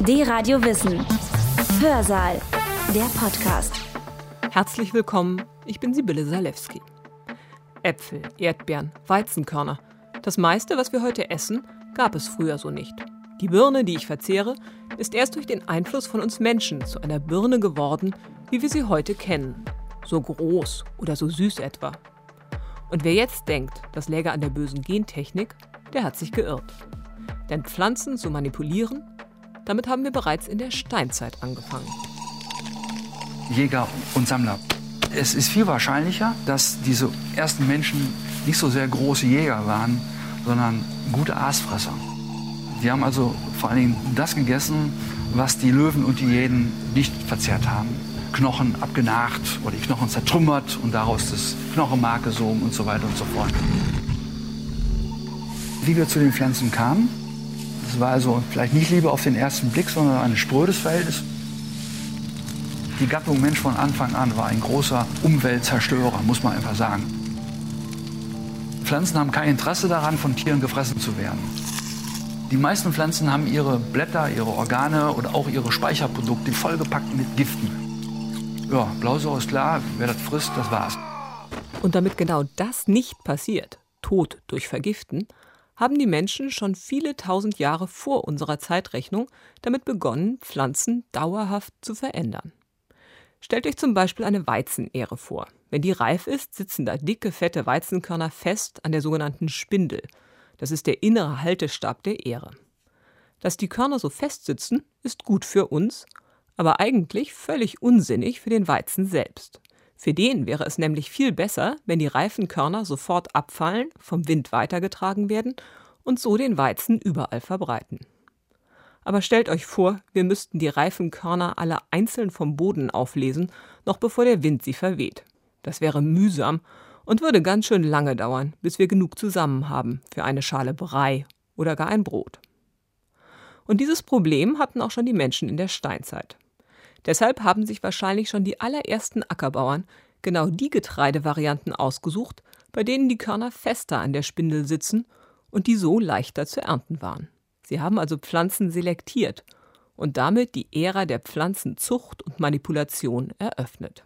D-Radio Wissen. Hörsaal. Der Podcast. Herzlich willkommen, ich bin Sibylle Salewski. Äpfel, Erdbeeren, Weizenkörner. Das meiste, was wir heute essen, gab es früher so nicht. Die Birne, die ich verzehre, ist erst durch den Einfluss von uns Menschen zu einer Birne geworden, wie wir sie heute kennen. So groß oder so süß etwa. Und wer jetzt denkt, das läge an der bösen Gentechnik, der hat sich geirrt. Denn Pflanzen zu manipulieren, damit haben wir bereits in der Steinzeit angefangen. Jäger und Sammler. Es ist viel wahrscheinlicher, dass diese ersten Menschen nicht so sehr große Jäger waren, sondern gute Aasfresser. Die haben also vor allen Dingen das gegessen, was die Löwen und die Hyänen nicht verzehrt haben. Knochen abgenagt oder die Knochen zertrümmert und daraus das Knochenmark gesogen und so weiter und so fort. Wie wir zu den Pflanzen kamen, das war also vielleicht nicht Liebe auf den ersten Blick, sondern ein sprödes Verhältnis. Die Gattung Mensch von Anfang an war ein großer Umweltzerstörer, muss man einfach sagen. Pflanzen haben kein Interesse daran, von Tieren gefressen zu werden. Die meisten Pflanzen haben ihre Blätter, ihre Organe oder auch ihre Speicherprodukte vollgepackt mit Giften. Ja, Blausäure ist klar, wer das frisst, das war's. Und damit genau das nicht passiert, Tod durch Vergiften, haben die Menschen schon viele tausend Jahre vor unserer Zeitrechnung damit begonnen, Pflanzen dauerhaft zu verändern. Stellt euch zum Beispiel eine Weizenähre vor. Wenn die reif ist, sitzen da dicke, fette Weizenkörner fest an der sogenannten Spindel. Das ist der innere Haltestab der Ähre. Dass die Körner so fest sitzen, ist gut für uns, aber eigentlich völlig unsinnig für den Weizen selbst. Für den wäre es nämlich viel besser, wenn die reifen Körner sofort abfallen, vom Wind weitergetragen werden und so den Weizen überall verbreiten. Aber stellt euch vor, wir müssten die reifen Körner alle einzeln vom Boden auflesen, noch bevor der Wind sie verweht. Das wäre mühsam und würde ganz schön lange dauern, bis wir genug zusammen haben für eine Schale Brei oder gar ein Brot. Und dieses Problem hatten auch schon die Menschen in der Steinzeit. Deshalb haben sich wahrscheinlich schon die allerersten Ackerbauern genau die Getreidevarianten ausgesucht, bei denen die Körner fester an der Spindel sitzen und die so leichter zu ernten waren. Sie haben also Pflanzen selektiert und damit die Ära der Pflanzenzucht und Manipulation eröffnet.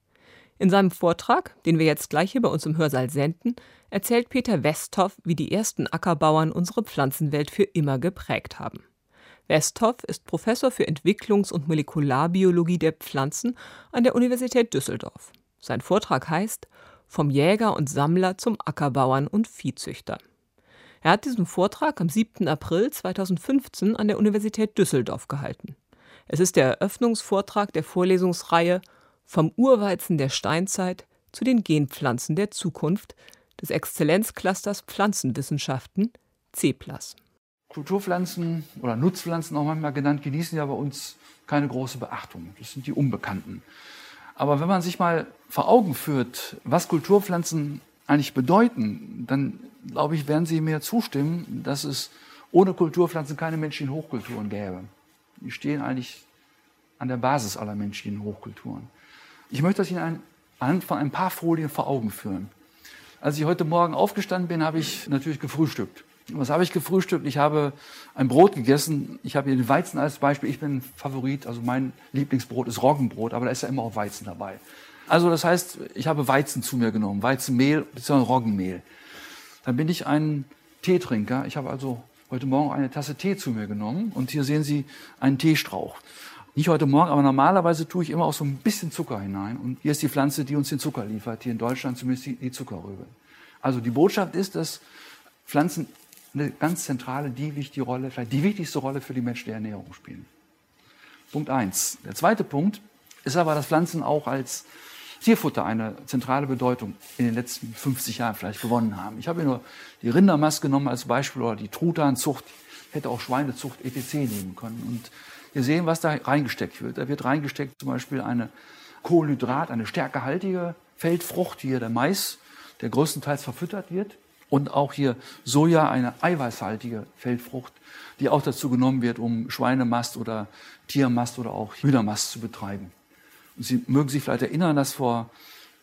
In seinem Vortrag, den wir jetzt gleich hier bei uns im Hörsaal senden, erzählt Peter Westhoff, wie die ersten Ackerbauern unsere Pflanzenwelt für immer geprägt haben. Westhoff ist Professor für Entwicklungs- und Molekularbiologie der Pflanzen an der Universität Düsseldorf. Sein Vortrag heißt »Vom Jäger und Sammler zum Ackerbauern und Viehzüchter«. Er hat diesen Vortrag am 7. April 2015 an der Universität Düsseldorf gehalten. Es ist der Eröffnungsvortrag der Vorlesungsreihe »Vom Urweizen der Steinzeit zu den Genpflanzen der Zukunft« des Exzellenzclusters Pflanzenwissenschaften CEPLAS. Kulturpflanzen oder Nutzpflanzen auch manchmal genannt, genießen ja bei uns keine große Beachtung. Das sind die Unbekannten. Aber wenn man sich mal vor Augen führt, was Kulturpflanzen eigentlich bedeuten, dann, glaube ich, werden Sie mir zustimmen, dass es ohne Kulturpflanzen keine menschlichen Hochkulturen gäbe. Die stehen eigentlich an der Basis aller menschlichen Hochkulturen. Ich möchte das Ihnen anhand von ein paar Folien vor Augen führen. Als ich heute Morgen aufgestanden bin, habe ich natürlich gefrühstückt. Was habe ich gefrühstückt? Ich habe ein Brot gegessen. Ich habe hier den Weizen als Beispiel. Ich bin Favorit, also mein Lieblingsbrot ist Roggenbrot, aber da ist ja immer auch Weizen dabei. Also das heißt, ich habe Weizen zu mir genommen, Weizenmehl bzw. Roggenmehl. Dann bin ich ein Teetrinker. Ich habe also heute Morgen eine Tasse Tee zu mir genommen und hier sehen Sie einen Teestrauch. Nicht heute Morgen, aber normalerweise tue ich immer auch so ein bisschen Zucker hinein. Und hier ist die Pflanze, die uns den Zucker liefert, hier in Deutschland zumindest die Zuckerrübe. Also die Botschaft ist, dass Pflanzen eine ganz zentrale, die wichtige Rolle, vielleicht die wichtigste Rolle für die menschliche Ernährung spielen. Punkt 1. Der zweite Punkt ist aber, dass Pflanzen auch als Tierfutter eine zentrale Bedeutung in den letzten 50 Jahren vielleicht gewonnen haben. Ich habe hier nur die Rindermast genommen als Beispiel oder die Truthahnzucht, hätte auch Schweinezucht etc. nehmen können. Und wir sehen, was da reingesteckt wird. Da wird reingesteckt zum Beispiel eine Kohlenhydrat, eine stärkehaltige Feldfrucht, hier der Mais, der größtenteils verfüttert wird. Und auch hier Soja, eine eiweißhaltige Feldfrucht, die auch dazu genommen wird, um Schweinemast oder Tiermast oder auch Hühnermast zu betreiben. Und Sie mögen sich vielleicht erinnern, dass vor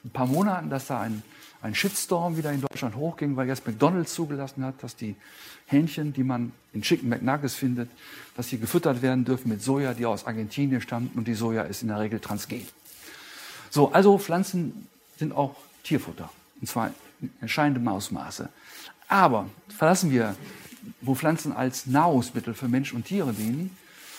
ein paar Monaten, dass da ein Shitstorm wieder in Deutschland hochging, weil jetzt McDonald's zugelassen hat, dass die Hähnchen, die man in Chicken McNuggets findet, dass sie gefüttert werden dürfen mit Soja, die aus Argentinien stammt, und die Soja ist in der Regel transgen. So, also Pflanzen sind auch Tierfutter, und zwar in entscheidendem Ausmaße. Aber verlassen wir, wo Pflanzen als Nahrungsmittel für Mensch und Tiere dienen.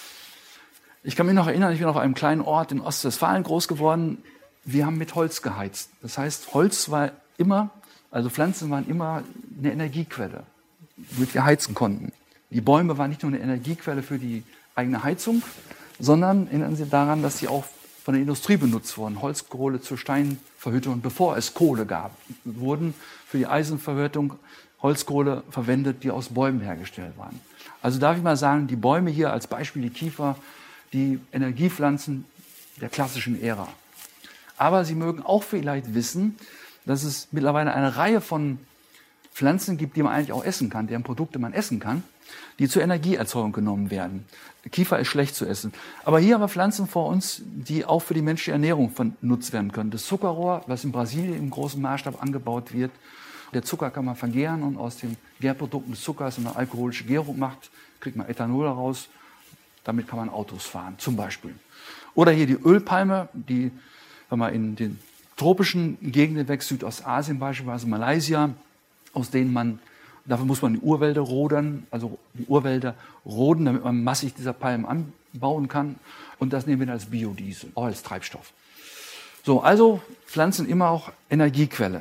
Ich kann mich noch erinnern, ich bin auf einem kleinen Ort in Ostwestfalen groß geworden. Wir haben mit Holz geheizt. Das heißt, Holz war immer, also Pflanzen waren immer eine Energiequelle, womit wir heizen konnten. Die Bäume waren nicht nur eine Energiequelle für die eigene Heizung, sondern erinnern Sie daran, dass sie auch von der Industrie benutzt wurden. Holzkohle zur Steinverhüttung, bevor es Kohle gab, wurden für die Eisenverhüttung Holzkohle verwendet, die aus Bäumen hergestellt waren. Also darf ich mal sagen, die Bäume hier als Beispiel, die Kiefer, die Energiepflanzen der klassischen Ära. Aber Sie mögen auch vielleicht wissen, dass es mittlerweile eine Reihe von Pflanzen gibt, die man eigentlich auch essen kann, deren Produkte man essen kann, die zur Energieerzeugung genommen werden. Kiefer ist schlecht zu essen. Aber hier haben wir Pflanzen vor uns, die auch für die menschliche Ernährung genutzt werden können. Das Zuckerrohr, was in Brasilien im großen Maßstab angebaut wird. Der Zucker kann man vergären und aus den Gärprodukten des Zuckers eine alkoholische Gärung macht, kriegt man Ethanol heraus. Damit kann man Autos fahren, zum Beispiel. Oder hier die Ölpalme, die, wenn man in den tropischen Gegenden wächst, Südostasien beispielsweise, Malaysia, aus denen man, dafür muss man die Urwälder rodern, also die Urwälder roden, damit man massig dieser Palmen anbauen kann. Und das nehmen wir als Biodiesel, auch als Treibstoff. So, also Pflanzen immer auch Energiequelle.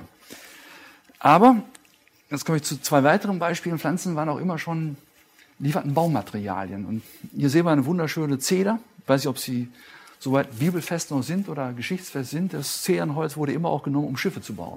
Aber, jetzt komme ich zu zwei weiteren Beispielen. Pflanzen waren auch immer schon, lieferten Baumaterialien. Und hier sehen wir eine wunderschöne Zeder. Ich weiß nicht, ob sie soweit bibelfest noch sind oder geschichtsfest sind. Das Zedernholz wurde immer auch genommen, um Schiffe zu bauen.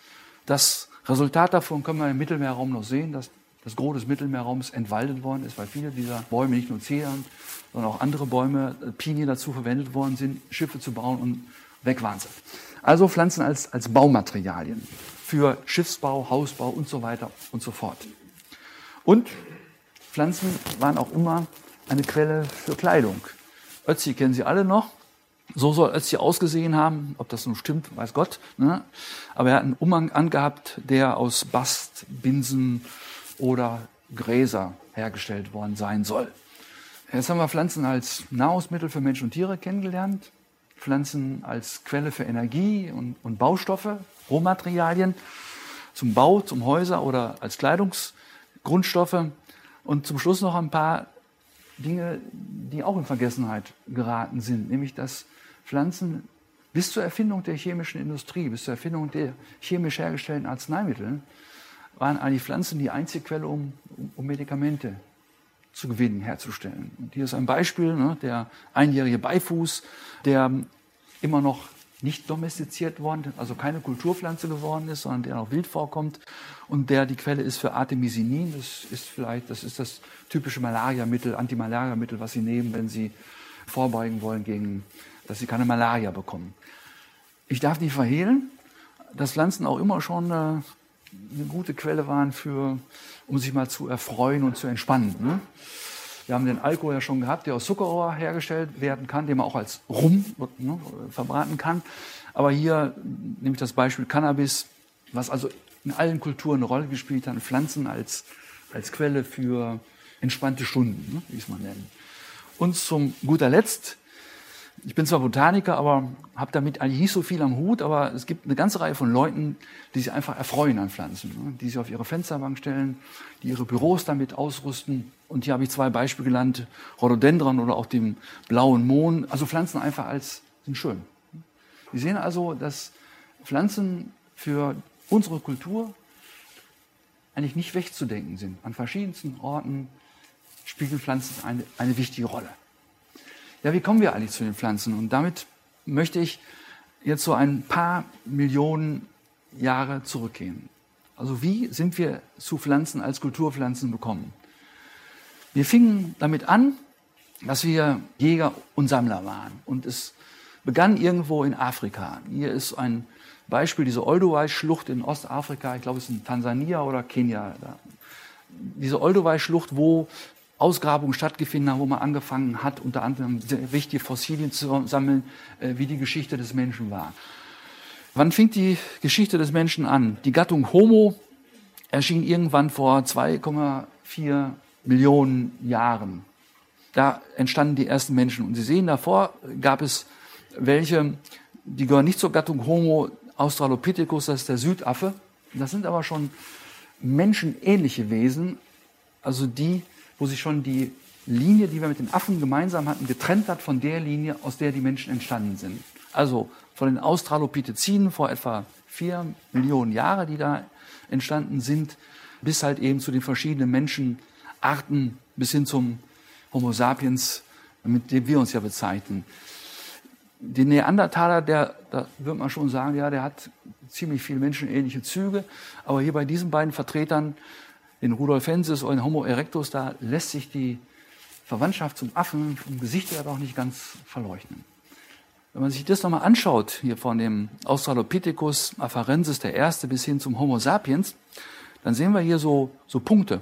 Das Resultat davon können wir im Mittelmeerraum noch sehen, dass das Gros des Mittelmeerraums entwaldet worden ist, weil viele dieser Bäume, nicht nur Zedern, sondern auch andere Bäume, Pinien dazu verwendet worden sind, Schiffe zu bauen, und weg waren sie. Also Pflanzen als Baumaterialien für Schiffsbau, Hausbau und so weiter und so fort. Und Pflanzen waren auch immer eine Quelle für Kleidung. Ötzi kennen Sie alle noch. So soll Ötzi ausgesehen haben. Ob das nun stimmt, weiß Gott. Ne? Aber er hat einen Umhang angehabt, der aus Bast, Binsen oder Gräser hergestellt worden sein soll. Jetzt haben wir Pflanzen als Nahrungsmittel für Mensch und Tiere kennengelernt. Pflanzen als Quelle für Energie und Baustoffe, Rohmaterialien zum Bau, zum Häuser oder als Kleidungsgrundstoffe. Und zum Schluss noch ein paar Dinge, die auch in Vergessenheit geraten sind, nämlich dass Pflanzen bis zur Erfindung der chemischen Industrie, bis zur Erfindung der chemisch hergestellten Arzneimittel, waren eigentlich Pflanzen die einzige Quelle, um Medikamente zu gewinnen, herzustellen. Und hier ist ein Beispiel, ne, der einjährige Beifuß, der immer noch nicht domestiziert worden, also keine Kulturpflanze geworden ist, sondern der noch wild vorkommt und der die Quelle ist für Artemisinin. Das ist das typische Malariamittel, Antimalariamittel, was Sie nehmen, wenn Sie vorbeugen wollen gegen, dass Sie keine Malaria bekommen. Ich darf nicht verhehlen, dass Pflanzen auch immer schon eine gute Quelle waren um sich mal zu erfreuen und zu entspannen. Ne? Wir haben den Alkohol ja schon gehabt, der aus Zuckerrohr hergestellt werden kann, den man auch als Rum verbraten kann. Aber hier nehme ich das Beispiel Cannabis, was also in allen Kulturen eine Rolle gespielt hat, Pflanzen als Quelle für entspannte Stunden, ne, wie ich es mal nenne. Und zum guter Letzt, ich bin zwar Botaniker, aber habe damit eigentlich nicht so viel am Hut, aber es gibt eine ganze Reihe von Leuten, die sich einfach erfreuen an Pflanzen, ne, die sich auf ihre Fensterbank stellen, die ihre Büros damit ausrüsten. Und hier habe ich zwei Beispiele genannt, Rhododendron oder auch dem blauen Mohn. Also Pflanzen einfach sind schön. Wir sehen also, dass Pflanzen für unsere Kultur eigentlich nicht wegzudenken sind. An verschiedensten Orten spielen Pflanzen eine wichtige Rolle. Ja, wie kommen wir eigentlich zu den Pflanzen? Und damit möchte ich jetzt so ein paar Millionen Jahre zurückgehen. Also wie sind wir zu Pflanzen als Kulturpflanzen gekommen? Wir fingen damit an, dass wir Jäger und Sammler waren. Und es begann irgendwo in Afrika. Hier ist ein Beispiel, diese Olduvai-Schlucht in Ostafrika. Ich glaube, es ist in Tansania oder Kenia. Diese Olduvai-Schlucht, wo Ausgrabungen stattgefunden haben, wo man angefangen hat, unter anderem sehr wichtige Fossilien zu sammeln, wie die Geschichte des Menschen war. Wann fing die Geschichte des Menschen an? Die Gattung Homo erschien irgendwann vor 2,4 Millionen Jahren. Da entstanden die ersten Menschen. Und Sie sehen, davor gab es welche, die gehören nicht zur Gattung Homo australopithecus, das ist der Südaffe. Das sind aber schon menschenähnliche Wesen, also die, wo sich schon die Linie, die wir mit den Affen gemeinsam hatten, getrennt hat von der Linie, aus der die Menschen entstanden sind. Also von den Australopithecinen vor etwa 4 Millionen Jahren, die da entstanden sind, bis halt eben zu den verschiedenen Menschenarten, bis hin zum Homo sapiens, mit dem wir uns ja bezeichnen. Den Neandertaler, da würde man schon sagen, ja, der hat ziemlich viele menschenähnliche Züge. Aber hier bei diesen beiden Vertretern, den Rudolfensis und den Homo erectus, da lässt sich die Verwandtschaft zum Affen vom Gesicht her doch nicht ganz verleugnen. Wenn man sich das nochmal anschaut, hier von dem Australopithecus afarensis, der erste, bis hin zum Homo sapiens, dann sehen wir hier so Punkte.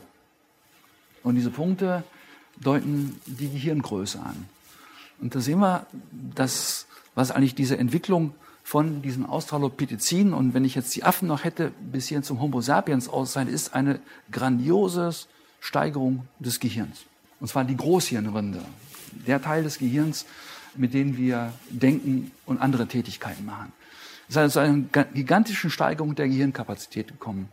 Und diese Punkte deuten die Gehirngröße an. Und da sehen wir, was eigentlich diese Entwicklung von diesen Australopithecinen, und wenn ich jetzt die Affen noch hätte, bis hierhin zum Homo sapiens aus sein, ist eine grandiose Steigerung des Gehirns. Und zwar die Großhirnrinde, der Teil des Gehirns, mit dem wir denken und andere Tätigkeiten machen. Es ist also zu einer gigantischen Steigerung der Gehirnkapazität gekommen.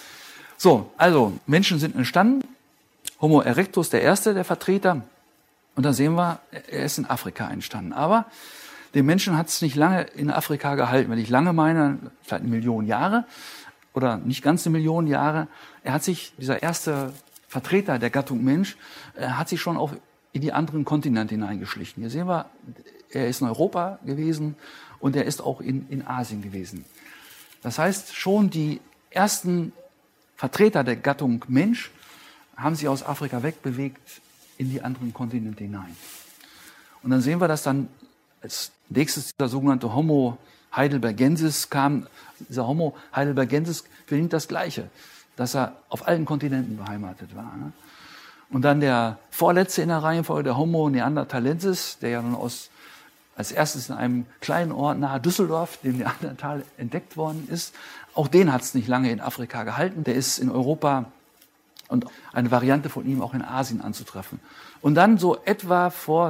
So, also Menschen sind entstanden. Homo erectus, der erste der Vertreter. Und da sehen wir, er ist in Afrika entstanden. Aber den Menschen hat es nicht lange in Afrika gehalten. Wenn ich lange meine, vielleicht 1 Million Jahre oder nicht ganz 1 Million Jahre. Dieser erste Vertreter der Gattung Mensch, hat sich schon auch in die anderen Kontinente hineingeschlichen. Hier sehen wir, er ist in Europa gewesen und er ist auch in Asien gewesen. Das heißt, schon die ersten Vertreter der Gattung Mensch haben sich aus Afrika wegbewegt in die anderen Kontinente hinein. Und dann sehen wir, dass dann als nächstes dieser sogenannte Homo heidelbergensis kam. Dieser Homo heidelbergensis verdient das Gleiche, dass er auf allen Kontinenten beheimatet war. Und dann der vorletzte in der Reihenfolge, der Homo neanderthalensis, der ja nun als erstes in einem kleinen Ort nahe Düsseldorf, dem Neandertal, entdeckt worden ist. Auch den hat es nicht lange in Afrika gehalten. Der ist in Europa und eine Variante von ihm auch in Asien anzutreffen. Und dann so etwa vor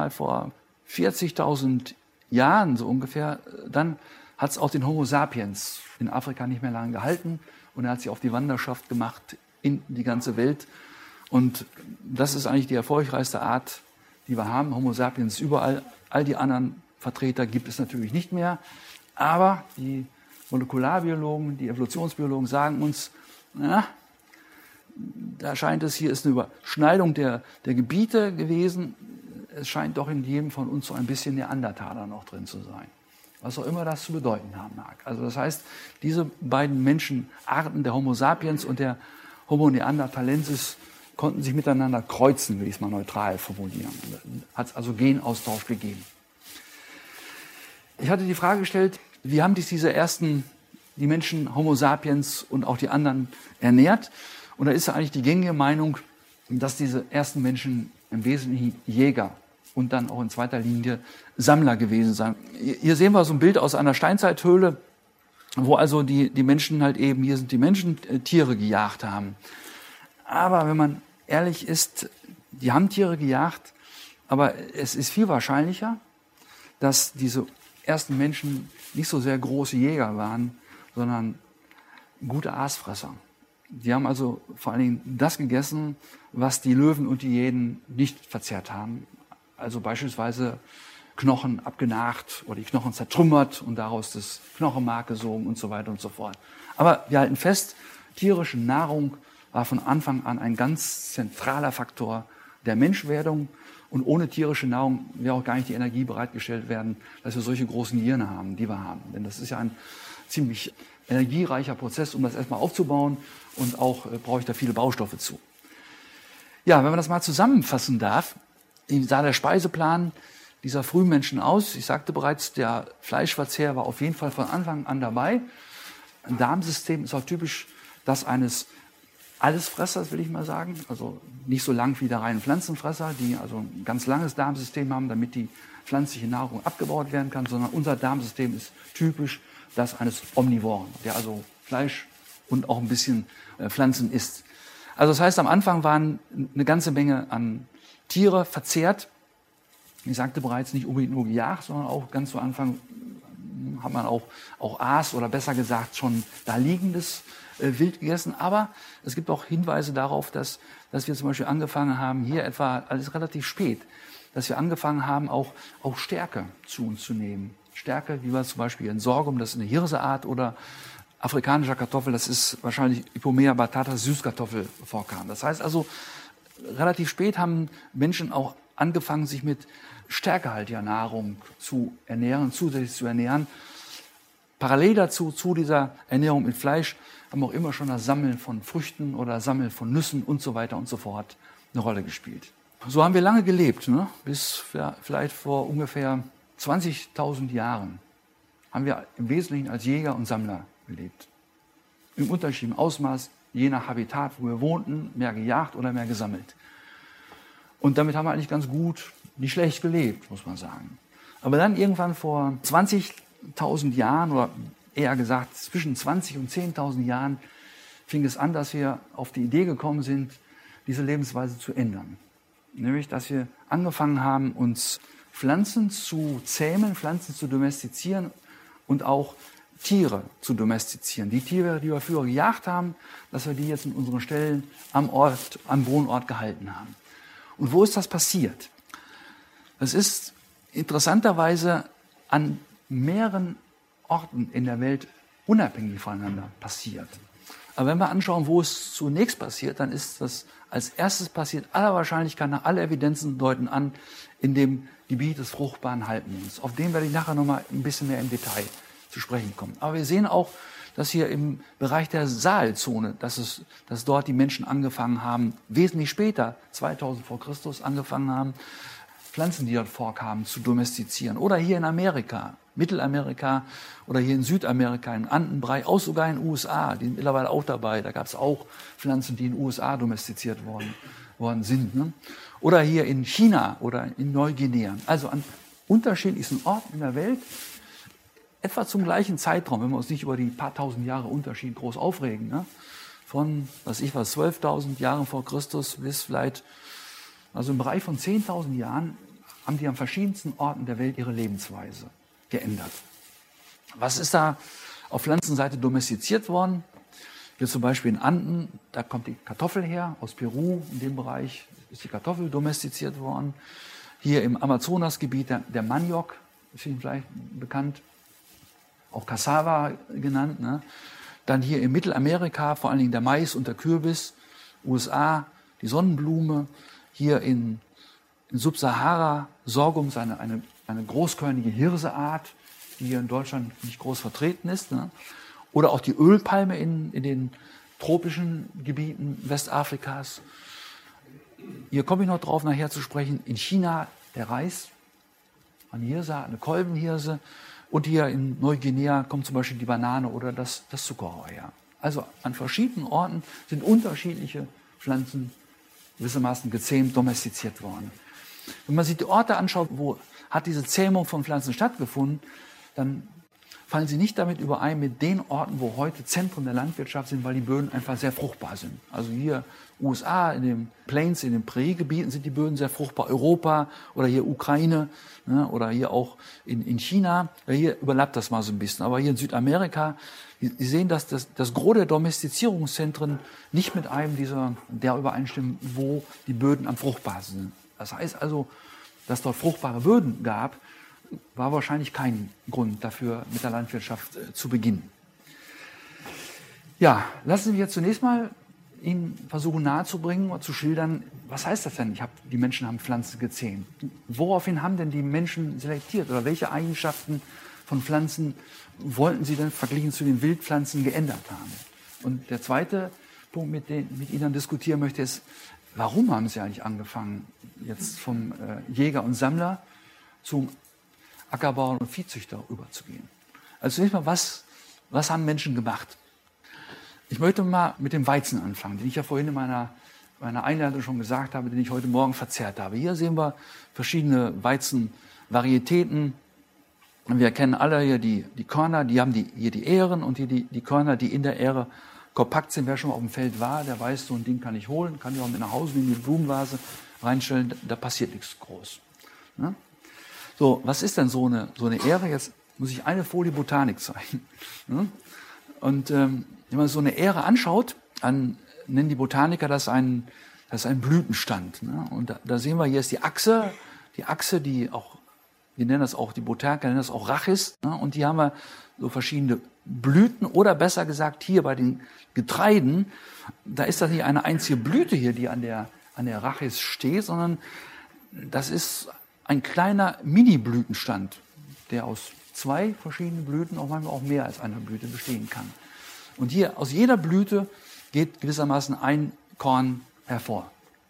40.000 Jahren, so ungefähr, dann hat es auch den Homo sapiens in Afrika nicht mehr lange gehalten. Und er hat sich auf die Wanderschaft gemacht in die ganze Welt. Und das ist eigentlich die erfolgreichste Art, die wir haben. Homo sapiens überall. All die anderen Vertreter gibt es natürlich nicht mehr. Aber die Molekularbiologen, die Evolutionsbiologen sagen uns, da scheint es, hier ist eine Überschneidung der Gebiete gewesen. Es scheint doch in jedem von uns so ein bisschen Neandertaler noch drin zu sein. Was auch immer das zu bedeuten haben mag. Also das heißt, diese beiden Menschenarten, der Homo sapiens und der Homo neanderthalensis, konnten sich miteinander kreuzen, will ich es mal neutral formulieren. Hat es also Genaustausch gegeben. Ich hatte die Frage gestellt, wie haben sich die Menschen Homo sapiens und auch die anderen ernährt? Und da ist ja eigentlich die gängige Meinung, dass diese ersten Menschen im Wesentlichen Jäger und dann auch in zweiter Linie Sammler gewesen sind. Hier sehen wir so ein Bild aus einer Steinzeithöhle, wo also die Menschen halt eben, hier sind die Menschen, Tiere gejagt haben. Aber wenn man ehrlich ist, die haben Tiere gejagt, aber es ist viel wahrscheinlicher, dass diese ersten Menschen nicht so sehr große Jäger waren, sondern gute Aasfresser. Die haben also vor allen Dingen das gegessen, was die Löwen und die Hyänen nicht verzehrt haben. Also beispielsweise Knochen abgenagt oder die Knochen zertrümmert und daraus das Knochenmark gesogen und so weiter und so fort. Aber wir halten fest, tierische Nahrung war von Anfang an ein ganz zentraler Faktor der Menschwerdung. Und ohne tierische Nahrung wäre auch gar nicht die Energie bereitgestellt werden, dass wir solche großen Gehirne haben, die wir haben. Denn das ist ja ein ziemlich energiereicher Prozess, um das erstmal aufzubauen. Und auch brauche ich da viele Baustoffe zu. Ja, wenn man das mal zusammenfassen darf, wie sah der Speiseplan dieser Frühmenschen aus? Ich sagte bereits, der Fleischverzehr war auf jeden Fall von Anfang an dabei. Ein Darmsystem ist auch typisch das eines Allesfresser, das will ich mal sagen. Also nicht so lang wie der reinen Pflanzenfresser, die also ein ganz langes Darmsystem haben, damit die pflanzliche Nahrung abgebaut werden kann, sondern unser Darmsystem ist typisch das eines Omnivoren, der also Fleisch und auch ein bisschen Pflanzen isst. Also das heißt, am Anfang waren eine ganze Menge an Tiere verzehrt. Ich sagte bereits, nicht unbedingt nur gejagt, sondern auch ganz zu Anfang hat man auch Aas oder besser gesagt schon da liegendes Wild gegessen. Aber es gibt auch Hinweise darauf, dass wir zum Beispiel angefangen haben, hier etwa, alles relativ spät, dass wir angefangen haben, auch Stärke zu uns zu nehmen. Stärke, wie wir zum Beispiel in Sorghum, das ist eine Hirseart, oder afrikanischer Kartoffel, das ist wahrscheinlich Ipomea batata, Süßkartoffel, vorkam. Das heißt also, relativ spät haben Menschen auch angefangen, sich mit stärkehaltiger Nahrung zu ernähren, zusätzlich zu ernähren. Parallel dazu, zu dieser Ernährung mit Fleisch, haben auch immer schon das Sammeln von Früchten oder Sammeln von Nüssen und so weiter und so fort eine Rolle gespielt. So haben wir lange gelebt, ne? Bis vielleicht vor ungefähr 20.000 Jahren haben wir im Wesentlichen als Jäger und Sammler gelebt. Im unterschiedlichen Ausmaß, je nach Habitat, wo wir wohnten, mehr gejagt oder mehr gesammelt. Und damit haben wir eigentlich ganz gut, nicht schlecht gelebt, muss man sagen. Aber dann irgendwann vor 20.000 Jahren, oder eher gesagt zwischen 20 und 10.000 Jahren, fing es an, dass wir auf die Idee gekommen sind, diese Lebensweise zu ändern. Nämlich, dass wir angefangen haben, uns Pflanzen zu zähmen, Pflanzen zu domestizieren und auch Tiere zu domestizieren. Die Tiere, die wir früher gejagt haben, dass wir die jetzt in unseren Ställen am Wohnort gehalten haben. Und wo ist das passiert? Das ist interessanterweise an mehreren Orten in der Welt unabhängig voneinander passiert. Aber wenn wir anschauen, wo es zunächst passiert, dann ist das als erstes passiert, aller Wahrscheinlichkeit nach, alle Evidenzen deuten an, in dem Gebiet des fruchtbaren Halbmonds. Auf den werde ich nachher noch mal ein bisschen mehr im Detail zu sprechen kommen. Aber wir sehen auch, dass hier im Bereich der Saalzone, dass dort die Menschen angefangen haben, wesentlich später, 2000 vor Christus, angefangen haben, Pflanzen, die dort vorkamen, zu domestizieren. Oder hier in Amerika, Mittelamerika oder hier in Südamerika, im Andenbereich, auch sogar in den USA, die sind mittlerweile auch dabei. Da gab es auch Pflanzen, die in den USA domestiziert worden sind. Ne? Oder hier in China oder in Neuguinea. Also an unterschiedlichsten Orten in der Welt, etwa zum gleichen Zeitraum, wenn wir uns nicht über die paar tausend Jahre Unterschied groß aufregen, ne? Von, 12.000 Jahren vor Christus bis vielleicht, also im Bereich von 10.000 Jahren, haben die an verschiedensten Orten der Welt ihre Lebensweise geändert. Was ist da auf Pflanzenseite domestiziert worden? Hier zum Beispiel in Anden, da kommt die Kartoffel her, aus Peru, in dem Bereich ist die Kartoffel domestiziert worden. Hier im Amazonasgebiet der Maniok, ist Ihnen vielleicht bekannt, auch Cassava genannt. Ne? Dann hier in Mittelamerika, vor allen Dingen der Mais und der Kürbis, USA, die Sonnenblume, hier in Subsahara, Sorghum, eine großkörnige Hirseart, die hier in Deutschland nicht groß vertreten ist. Ne? Oder auch die Ölpalme in den tropischen Gebieten Westafrikas. Hier komme ich noch drauf nachher zu sprechen. In China der Reis, eine Hirse, eine Kolbenhirse. Und hier in Neuguinea kommt zum Beispiel die Banane oder das Zuckerrohr her. Also an verschiedenen Orten sind unterschiedliche Pflanzen gewissermaßen gezähmt, domestiziert worden. Wenn man sich die Orte anschaut, wo hat diese Zähmung von Pflanzen stattgefunden, dann fallen sie nicht damit überein mit den Orten, wo heute Zentren der Landwirtschaft sind, weil die Böden einfach sehr fruchtbar sind. Also hier USA, in den Plains, in den Präriegebieten sind die Böden sehr fruchtbar. Europa oder hier Ukraine, ne, oder hier auch in China. Ja, hier überlappt das mal so ein bisschen. Aber hier in Südamerika, Sie sehen, dass das Gros der Domestizierungszentren nicht mit einem der übereinstimmen, wo die Böden am fruchtbarsten sind. Das heißt also, dass dort fruchtbare Böden gab, war wahrscheinlich kein Grund dafür, mit der Landwirtschaft zu beginnen. Ja, lassen Sie mich jetzt zunächst mal Ihnen versuchen nahezubringen und zu schildern, was heißt das denn? Die Menschen haben Pflanzen gezähmt. Woraufhin haben denn die Menschen selektiert? Oder welche Eigenschaften von Pflanzen wollten sie denn verglichen zu den Wildpflanzen geändert haben? Und der zweite Punkt, mit dem ich mit Ihnen diskutieren möchte, ist, warum haben sie eigentlich angefangen, jetzt vom Jäger und Sammler zum Ackerbauern und Viehzüchter überzugehen? Also zunächst mal, was haben Menschen gemacht? Ich möchte mal mit dem Weizen anfangen, den ich ja vorhin in meiner Einleitung schon gesagt habe, den ich heute Morgen verzehrt habe. Hier sehen wir verschiedene Weizenvarietäten. Wir kennen alle hier die Körner, die haben hier die Ähren und hier die Körner, die in der Ähre kompakt sind. Wer schon mal auf dem Feld war, der weiß, so ein Ding kann ich holen, kann ich auch mit nach Hause in die Blumenvase reinstellen, da passiert nichts groß. Ne? So, was ist denn so eine Ähre? Jetzt muss ich eine Folie Botanik zeigen. Ne? Und wenn man so eine Ähre anschaut, dann nennen die Botaniker das ein Blütenstand. Ne? Und da sehen wir, hier ist die Achse, die auch, wir nennen das auch, die Botaniker nennen das auch Rachis. Ne? Und hier haben wir so verschiedene Blüten oder besser gesagt hier bei den Getreiden, da ist das nicht eine einzige Blüte hier, die an der Rachis steht, sondern das ist ein kleiner Mini-Blütenstand, der aus 2 verschiedenen Blüten, auch manchmal auch mehr als einer Blüte bestehen kann. Und hier aus jeder Blüte geht gewissermaßen ein Korn hervor.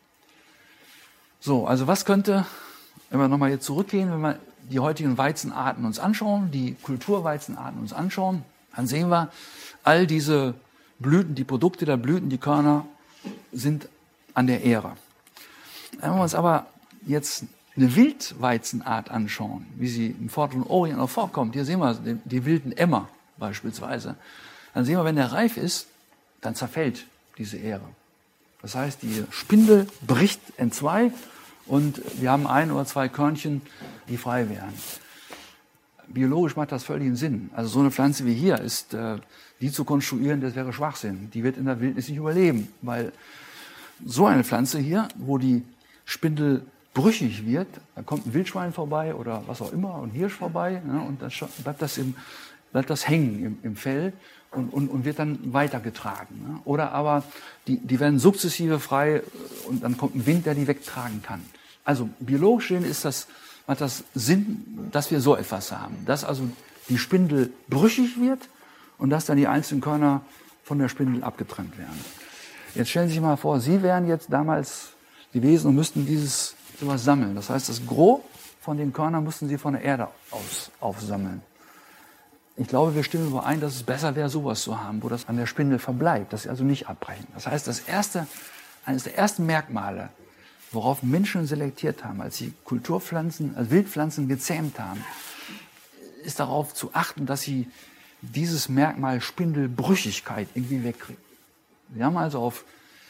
So, also was könnte, wenn wir nochmal jetzt zurückgehen, wenn wir die heutigen Weizenarten uns anschauen, die Kulturweizenarten uns anschauen, dann sehen wir, all diese Blüten, die Produkte der Blüten, die Körner sind an der Ähre. Wenn wir uns aber jetzt eine Wildweizenart anschauen, wie sie im Vorderen Orient noch vorkommt, hier sehen wir die wilden Emmer beispielsweise, dann sehen wir, wenn der reif ist, dann zerfällt diese Ähre. Das heißt, die Spindel bricht entzwei und wir haben 1 oder 2 Körnchen, die frei wären. Biologisch macht das völligen Sinn. Also so eine Pflanze wie hier ist, die zu konstruieren, das wäre Schwachsinn. Die wird in der Wildnis nicht überleben, weil so eine Pflanze hier, wo die Spindel brüchig wird, da kommt ein Wildschwein vorbei oder was auch immer, ein Hirsch vorbei, ne, und dann bleibt das hängen im Fell und wird dann weitergetragen. Ne. Oder aber die werden sukzessive frei und dann kommt ein Wind, der die wegtragen kann. Also biologisch gesehen macht das Sinn, dass wir so etwas haben. Dass also die Spindel brüchig wird und dass dann die einzelnen Körner von der Spindel abgetrennt werden. Jetzt stellen Sie sich mal vor, Sie wären jetzt damals gewesen und müssten sowas sammeln. Das heißt, das Gros von den Körnern mussten Sie von der Erde aus aufsammeln. Ich glaube, wir stimmen überein, dass es besser wäre, sowas zu haben, wo das an der Spindel verbleibt, dass sie also nicht abbrechen. Das heißt, eines der ersten Merkmale, worauf Menschen selektiert haben, als sie Kulturpflanzen, als Wildpflanzen gezähmt haben, ist darauf zu achten, dass sie dieses Merkmal Spindelbrüchigkeit irgendwie wegkriegen. Sie haben also auf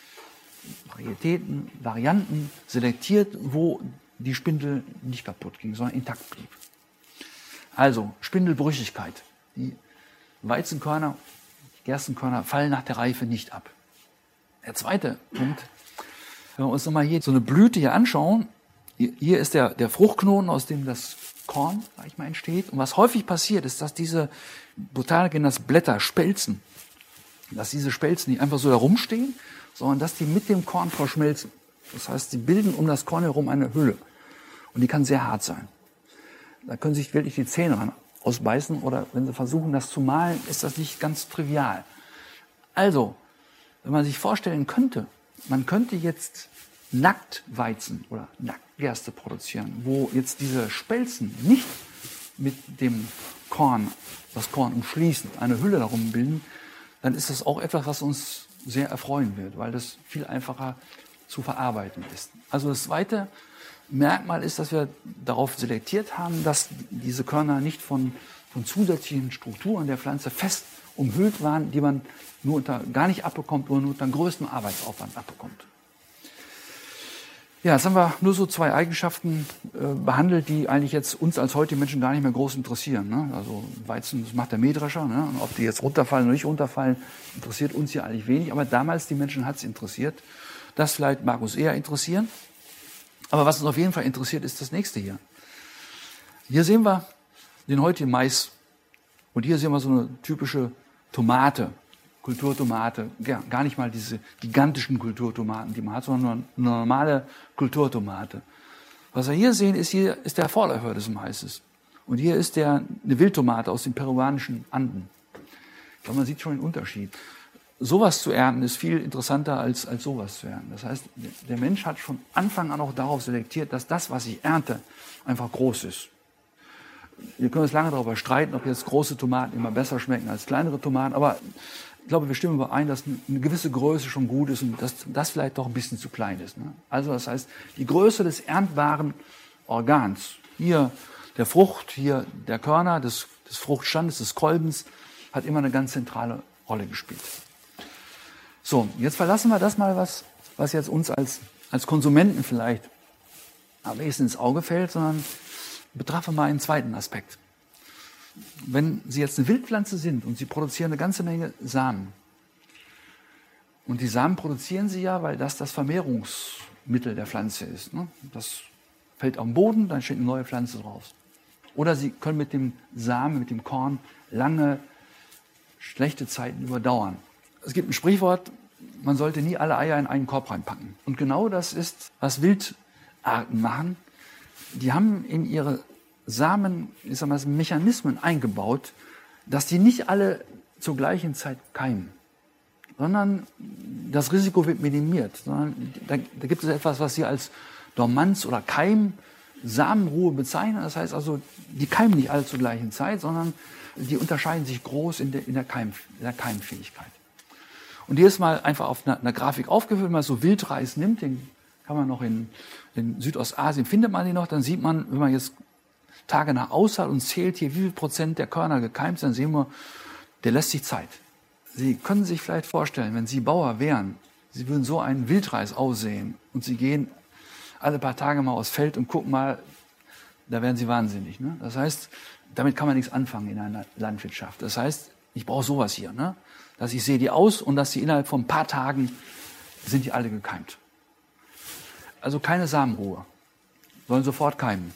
Varianten selektiert, wo die Spindel nicht kaputt ging, sondern intakt blieb. Also Spindelbrüchigkeit. Die Weizenkörner, die Gerstenkörner fallen nach der Reife nicht ab. Der zweite Punkt, wenn wir uns nochmal hier so eine Blüte hier anschauen, hier ist der Fruchtknoten, aus dem das Korn, sag ich mal, entsteht. Und was häufig passiert, ist, dass diese Botaniker das Blätter spelzen. Dass diese Spelzen nicht einfach so da rumstehen, sondern dass die mit dem Korn verschmelzen. Das heißt, sie bilden um das Korn herum eine Hülle. Und die kann sehr hart sein. Da können sich wirklich die Zähne ran ausbeißen oder wenn sie versuchen, das zu mahlen, ist das nicht ganz trivial. Also, wenn man sich vorstellen könnte, man könnte jetzt Nacktweizen oder Nacktgerste produzieren, wo jetzt diese Spelzen nicht mit dem Korn, das Korn umschließen, eine Hülle darum bilden, dann ist das auch etwas, was uns sehr erfreuen wird, weil das viel einfacher zu verarbeiten ist. Also das zweite Merkmal ist, dass wir darauf selektiert haben, dass diese Körner nicht von zusätzlichen Strukturen der Pflanze fest umhüllt waren, die man gar nicht abbekommt oder nur unter größtem Arbeitsaufwand abbekommt. Ja, jetzt haben wir nur so 2 Eigenschaften behandelt, die eigentlich jetzt uns als heutige Menschen gar nicht mehr groß interessieren. Ne? Also Weizen, das macht der Mähdrescher. Ne? Und ob die jetzt runterfallen oder nicht runterfallen, interessiert uns hier eigentlich wenig. Aber damals, die Menschen hat es interessiert. Das vielleicht mag uns eher interessieren. Aber was uns auf jeden Fall interessiert, ist das nächste hier. Hier sehen wir den heutigen Mais. Und hier sehen wir so eine typische Tomate, Kulturtomate. Ja, gar nicht mal diese gigantischen Kulturtomaten, die man hat, sondern nur eine normale Kulturtomate. Was wir hier sehen, ist der Vorläufer des Maises. Und hier ist eine Wildtomate aus den peruanischen Anden. Ich glaube, man sieht schon den Unterschied. Sowas zu ernten ist viel interessanter als sowas zu ernten. Das heißt, der Mensch hat von Anfang an auch darauf selektiert, dass das, was ich ernte, einfach groß ist. Wir können uns lange darüber streiten, ob jetzt große Tomaten immer besser schmecken als kleinere Tomaten, aber ich glaube, wir stimmen überein, dass eine gewisse Größe schon gut ist und dass das vielleicht doch ein bisschen zu klein ist. Ne? Also das heißt, die Größe des erntbaren Organs, hier der Frucht, hier der Körner, des Fruchtstandes, des Kolbens, hat immer eine ganz zentrale Rolle gespielt. So, jetzt verlassen wir das mal, was jetzt uns als Konsumenten vielleicht am ehesten ins Auge fällt, sondern betrachten wir mal einen zweiten Aspekt. Wenn Sie jetzt eine Wildpflanze sind und Sie produzieren eine ganze Menge Samen, und die Samen produzieren Sie ja, weil das Vermehrungsmittel der Pflanze ist. Ne? Das fällt am Boden, dann steht eine neue Pflanze draus. Oder Sie können mit dem Samen, mit dem Korn lange schlechte Zeiten überdauern. Es gibt ein Sprichwort, man sollte nie alle Eier in einen Korb reinpacken. Und genau das ist, was Wildarten machen. Die haben in ihre Samen, ich sag mal, Mechanismen eingebaut, dass die nicht alle zur gleichen Zeit keimen, sondern das Risiko wird minimiert. Sondern da gibt es etwas, was sie als Dormanz oder Samenruhe bezeichnen. Das heißt also, die keimen nicht alle zur gleichen Zeit, sondern die unterscheiden sich groß in der Keimfähigkeit. Und hier ist mal einfach auf einer Grafik aufgeführt, wenn man so Wildreis nimmt, den kann man noch in Südostasien, findet man den noch, dann sieht man, wenn man jetzt Tage nach ausschaut und zählt hier, wie viel Prozent der Körner gekeimt sind, dann sehen wir, der lässt sich Zeit. Sie können sich vielleicht vorstellen, wenn Sie Bauer wären, Sie würden so einen Wildreis aussehen und Sie gehen alle paar Tage mal aufs Feld und gucken mal, da werden Sie wahnsinnig. Ne? Das heißt, damit kann man nichts anfangen in einer Landwirtschaft. Das heißt, ich brauche sowas hier, ne? Dass ich sehe die aus und dass sie innerhalb von ein paar Tagen sind die alle gekeimt. Also keine Samenruhe, sollen sofort keimen.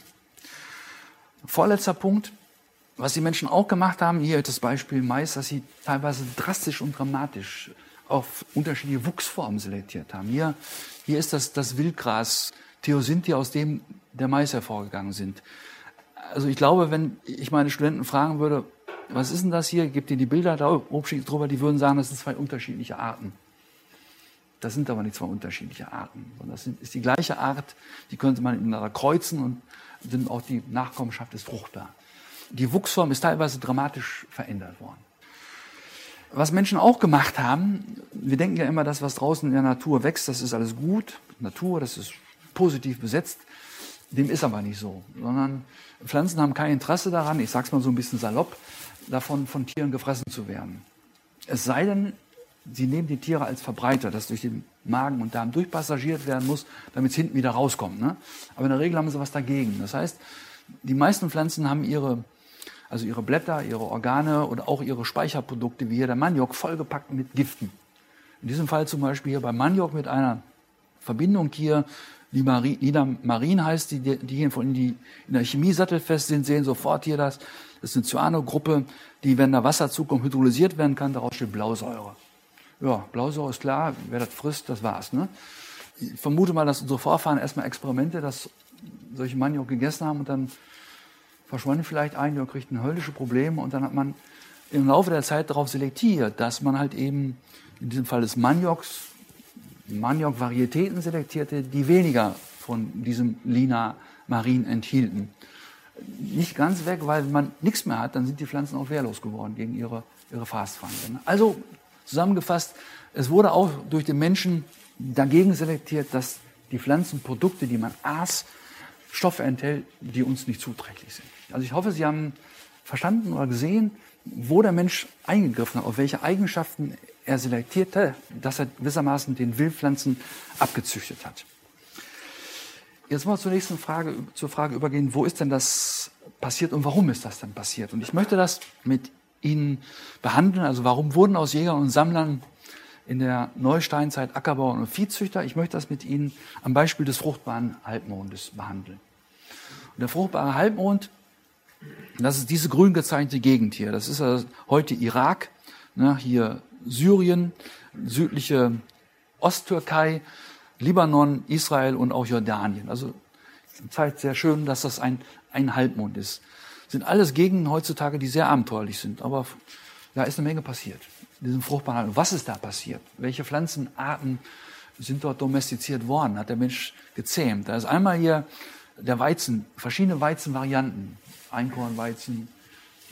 Vorletzter Punkt, was die Menschen auch gemacht haben, hier das Beispiel Mais, dass sie teilweise drastisch und dramatisch auf unterschiedliche Wuchsformen selektiert haben. Hier ist das Wildgras Theosynthia, aus dem der Mais hervorgegangen sind. Also ich glaube, wenn ich meine Studenten fragen würde, was ist denn das hier, gebt ihr die Bilder da oben drüber, die würden sagen, das sind zwei unterschiedliche Arten. Das sind aber nicht zwei unterschiedliche Arten, sondern das ist die gleiche Art, die könnte man miteinander kreuzen und sind auch die Nachkommenschaft ist fruchtbar. Die Wuchsform ist teilweise dramatisch verändert worden. Was Menschen auch gemacht haben, wir denken ja immer, das, was draußen in der Natur wächst, das ist alles gut, Natur, das ist positiv besetzt. Dem ist aber nicht so, sondern Pflanzen haben kein Interesse daran, ich sag's mal so ein bisschen salopp, davon von Tieren gefressen zu werden. Es sei denn, sie nehmen die Tiere als Verbreiter, das durch den Magen und Darm durchpassagiert werden muss, damit es hinten wieder rauskommt. Ne? Aber in der Regel haben sie was dagegen. Das heißt, die meisten Pflanzen haben ihre Blätter, ihre Organe oder auch ihre Speicherprodukte, wie hier der Maniok, vollgepackt mit Giften. In diesem Fall zum Beispiel hier beim Maniok mit einer Verbindung hier, Lidamarin heißt, diejenigen von Ihnen, die in der Chemie sattelfest sind, sehen sofort hier das. Das ist eine Cyanogruppe, die, wenn da Wasser zukommt, hydrolysiert werden kann. Daraus steht Blausäure. Ja, Blausäure ist klar, wer das frisst, das war's. Ne? Ich vermute mal, dass unsere Vorfahren erstmal Experimente, dass solche Maniok gegessen haben und dann verschwanden vielleicht einige und kriegten höllische Probleme. Und dann hat man im Laufe der Zeit darauf selektiert, dass man halt eben in diesem Fall des Maniok-Varietäten selektierte, die weniger von diesem Linamarin enthielten. Nicht ganz weg, weil man nichts mehr hat, dann sind die Pflanzen auch wehrlos geworden gegen ihre Fraßfeinde. Also zusammengefasst, es wurde auch durch den Menschen dagegen selektiert, dass die Pflanzenprodukte, die man aß, Stoffe enthält, die uns nicht zuträglich sind. Also ich hoffe, Sie haben verstanden oder gesehen, wo der Mensch eingegriffen hat, auf welche Eigenschaften er selektierte, dass er gewissermaßen den Wildpflanzen abgezüchtet hat. Jetzt wollen wir zur Frage übergehen, wo ist denn das passiert und warum ist das denn passiert? Und ich möchte das mit Ihnen behandeln, also warum wurden aus Jägern und Sammlern in der Neusteinzeit Ackerbauern und Viehzüchter? Ich möchte das mit Ihnen am Beispiel des fruchtbaren Halbmondes behandeln. Und der fruchtbare Halbmond, das ist diese grün gezeichnete Gegend hier. Das ist heute Irak, ne, hier Syrien, südliche Osttürkei, Libanon, Israel und auch Jordanien. Also zeigt sehr schön, dass das ein Halbmond ist. Sind alles Gegenden heutzutage, die sehr abenteuerlich sind. Aber da ist eine Menge passiert. In diesem fruchtbaren Halbmond. Was ist da passiert? Welche Pflanzenarten sind dort domestiziert worden? Hat der Mensch gezähmt? Da ist einmal hier der Weizen, verschiedene Weizenvarianten. Einkornweizen, die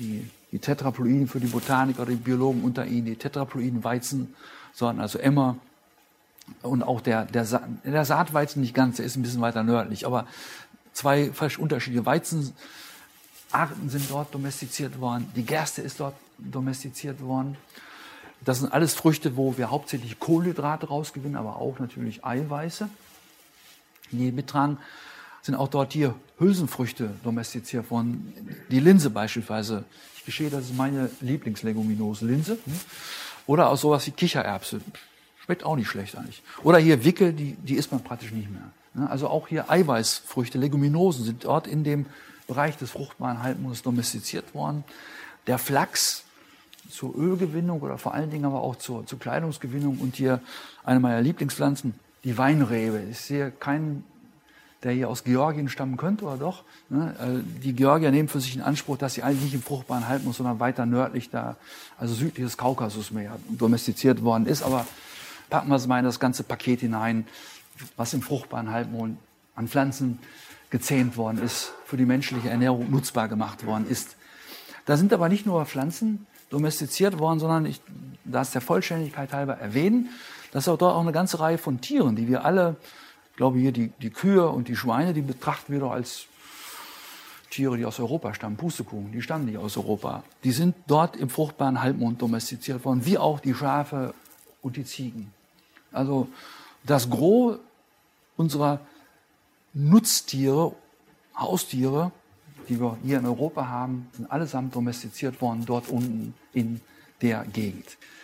die Tetraploiden für die Botaniker oder die Biologen unter Ihnen, die Tetraploiden Weizensorten, also Emmer und auch der Saatweizen nicht ganz, der ist ein bisschen weiter nördlich, aber 2 völlig unterschiedliche Weizenarten sind dort domestiziert worden, die Gerste ist dort domestiziert worden. Das sind alles Früchte, wo wir hauptsächlich Kohlenhydrate rausgewinnen, aber auch natürlich Eiweiße, die mittragen. Sind auch dort hier Hülsenfrüchte domestiziert worden. Die Linse beispielsweise. Ich gestehe, das ist meine Lieblingsleguminose, Linse. Oder auch sowas wie Kichererbse. Schmeckt auch nicht schlecht eigentlich. Oder hier Wicke, die isst man praktisch nicht mehr. Also auch hier Eiweißfrüchte, Leguminosen sind dort in dem Bereich des fruchtbaren Halbmondes domestiziert worden. Der Flachs zur Ölgewinnung oder vor allen Dingen aber auch zur Kleidungsgewinnung. Und hier eine meiner Lieblingspflanzen, die Weinrebe. Ich sehe keinen, der hier aus Georgien stammen könnte, oder doch? Die Georgier nehmen für sich in Anspruch, dass sie eigentlich nicht im fruchtbaren Halbmond, sondern weiter nördlich da, also südlich des Kaukasusmeer, domestiziert worden ist. Aber packen wir es mal in das ganze Paket hinein, was im fruchtbaren Halbmond an Pflanzen gezähmt worden ist, für die menschliche Ernährung nutzbar gemacht worden ist. Da sind aber nicht nur Pflanzen domestiziert worden, sondern da es der Vollständigkeit halber erwähnen, dass auch dort auch eine ganze Reihe von Tieren, die wir alle, ich glaube hier die Kühe und die Schweine, die betrachten wir doch als Tiere, die aus Europa stammen, Pustekuchen, die stammen nicht aus Europa. Die sind dort im fruchtbaren Halbmond domestiziert worden, wie auch die Schafe und die Ziegen. Also das Gros unserer Nutztiere, Haustiere, die wir hier in Europa haben, sind allesamt domestiziert worden, dort unten in der Gegend.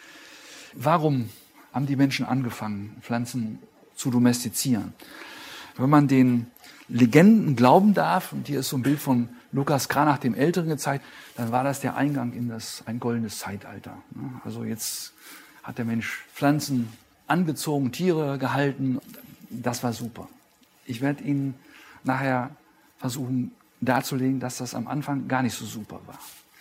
Warum haben die Menschen angefangen, Pflanzen zu domestizieren? Wenn man den Legenden glauben darf, und hier ist so ein Bild von Lukas Cranach dem Älteren gezeigt, dann war das der Eingang in ein goldenes Zeitalter. Also jetzt hat der Mensch Pflanzen angezogen, Tiere gehalten. Das war super. Ich werde Ihnen nachher versuchen darzulegen, dass das am Anfang gar nicht so super war.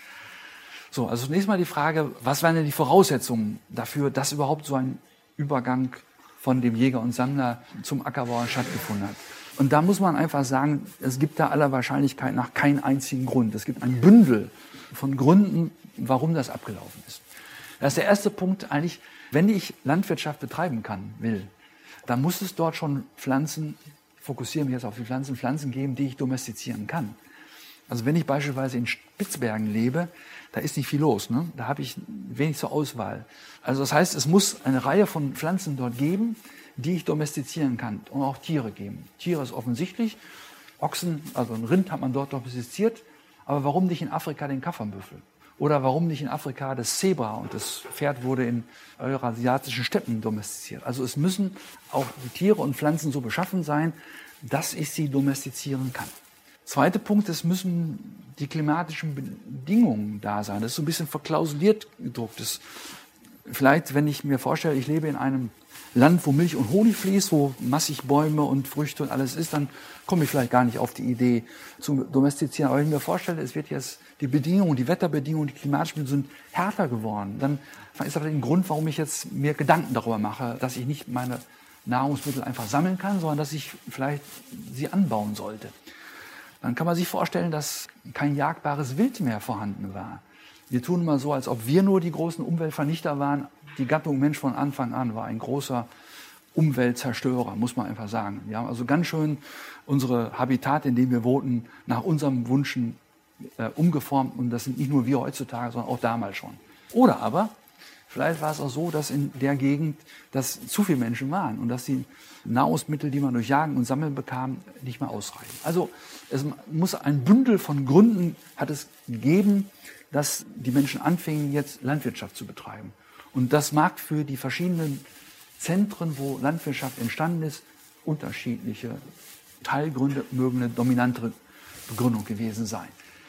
So, also zunächst mal die Frage, was waren denn die Voraussetzungen dafür, dass überhaupt so ein Übergang von dem Jäger und Sammler zum Ackerbauer stattgefunden hat? Und da muss man einfach sagen, es gibt da aller Wahrscheinlichkeit nach keinen einzigen Grund. Es gibt ein Bündel von Gründen, warum das abgelaufen ist. Das ist der erste Punkt eigentlich, wenn ich Landwirtschaft betreiben will, dann muss es dort schon Pflanzen, ich fokussiere mich jetzt auf die Pflanzen geben, die ich domestizieren kann. Also wenn ich beispielsweise in Spitzbergen lebe, da ist nicht viel los, ne? Da habe ich wenig zur Auswahl. Also das heißt, es muss eine Reihe von Pflanzen dort geben, die ich domestizieren kann und auch Tiere geben. Tiere ist offensichtlich, Ochsen, also ein Rind hat man dort domestiziert, aber warum nicht in Afrika den Kaffernbüffel? Oder warum nicht in Afrika das Zebra und das Pferd wurde in eurasiatischen Steppen domestiziert? Also es müssen auch die Tiere und Pflanzen so beschaffen sein, dass ich sie domestizieren kann. Zweiter Punkt, es müssen die klimatischen Bedingungen da sein. Das ist so ein bisschen verklausuliert gedruckt. Vielleicht, wenn ich mir vorstelle, ich lebe in einem Land, wo Milch und Honig fließt, wo massig Bäume und Früchte und alles ist, dann komme ich vielleicht gar nicht auf die Idee zu domestizieren. Aber wenn ich mir vorstelle, es wird jetzt die Bedingungen, die Wetterbedingungen, die klimatischen Bedingungen sind härter geworden, dann ist das ein Grund, warum ich jetzt mir Gedanken darüber mache, dass ich nicht meine Nahrungsmittel einfach sammeln kann, sondern dass ich vielleicht sie anbauen sollte. Dann kann man sich vorstellen, dass kein jagbares Wild mehr vorhanden war. Wir tun immer so, als ob wir nur die großen Umweltvernichter waren. Die Gattung Mensch von Anfang an war ein großer Umweltzerstörer, muss man einfach sagen. Wir haben also ganz schön unsere Habitate, in denen wir wohnten, nach unserem Wunschen umgeformt. Und das sind nicht nur wir heutzutage, sondern auch damals schon. Oder aber, vielleicht war es auch so, dass in der Gegend dass zu viele Menschen waren und dass die Nahrungsmittel, die man durch Jagen und Sammeln bekam, nicht mehr ausreichen. Also es muss ein Bündel von Gründen hat es gegeben, dass die Menschen anfingen, jetzt Landwirtschaft zu betreiben. Und das mag für die verschiedenen Zentren, wo Landwirtschaft entstanden ist, unterschiedliche Teilgründe, mögen eine dominantere Begründung gewesen sein.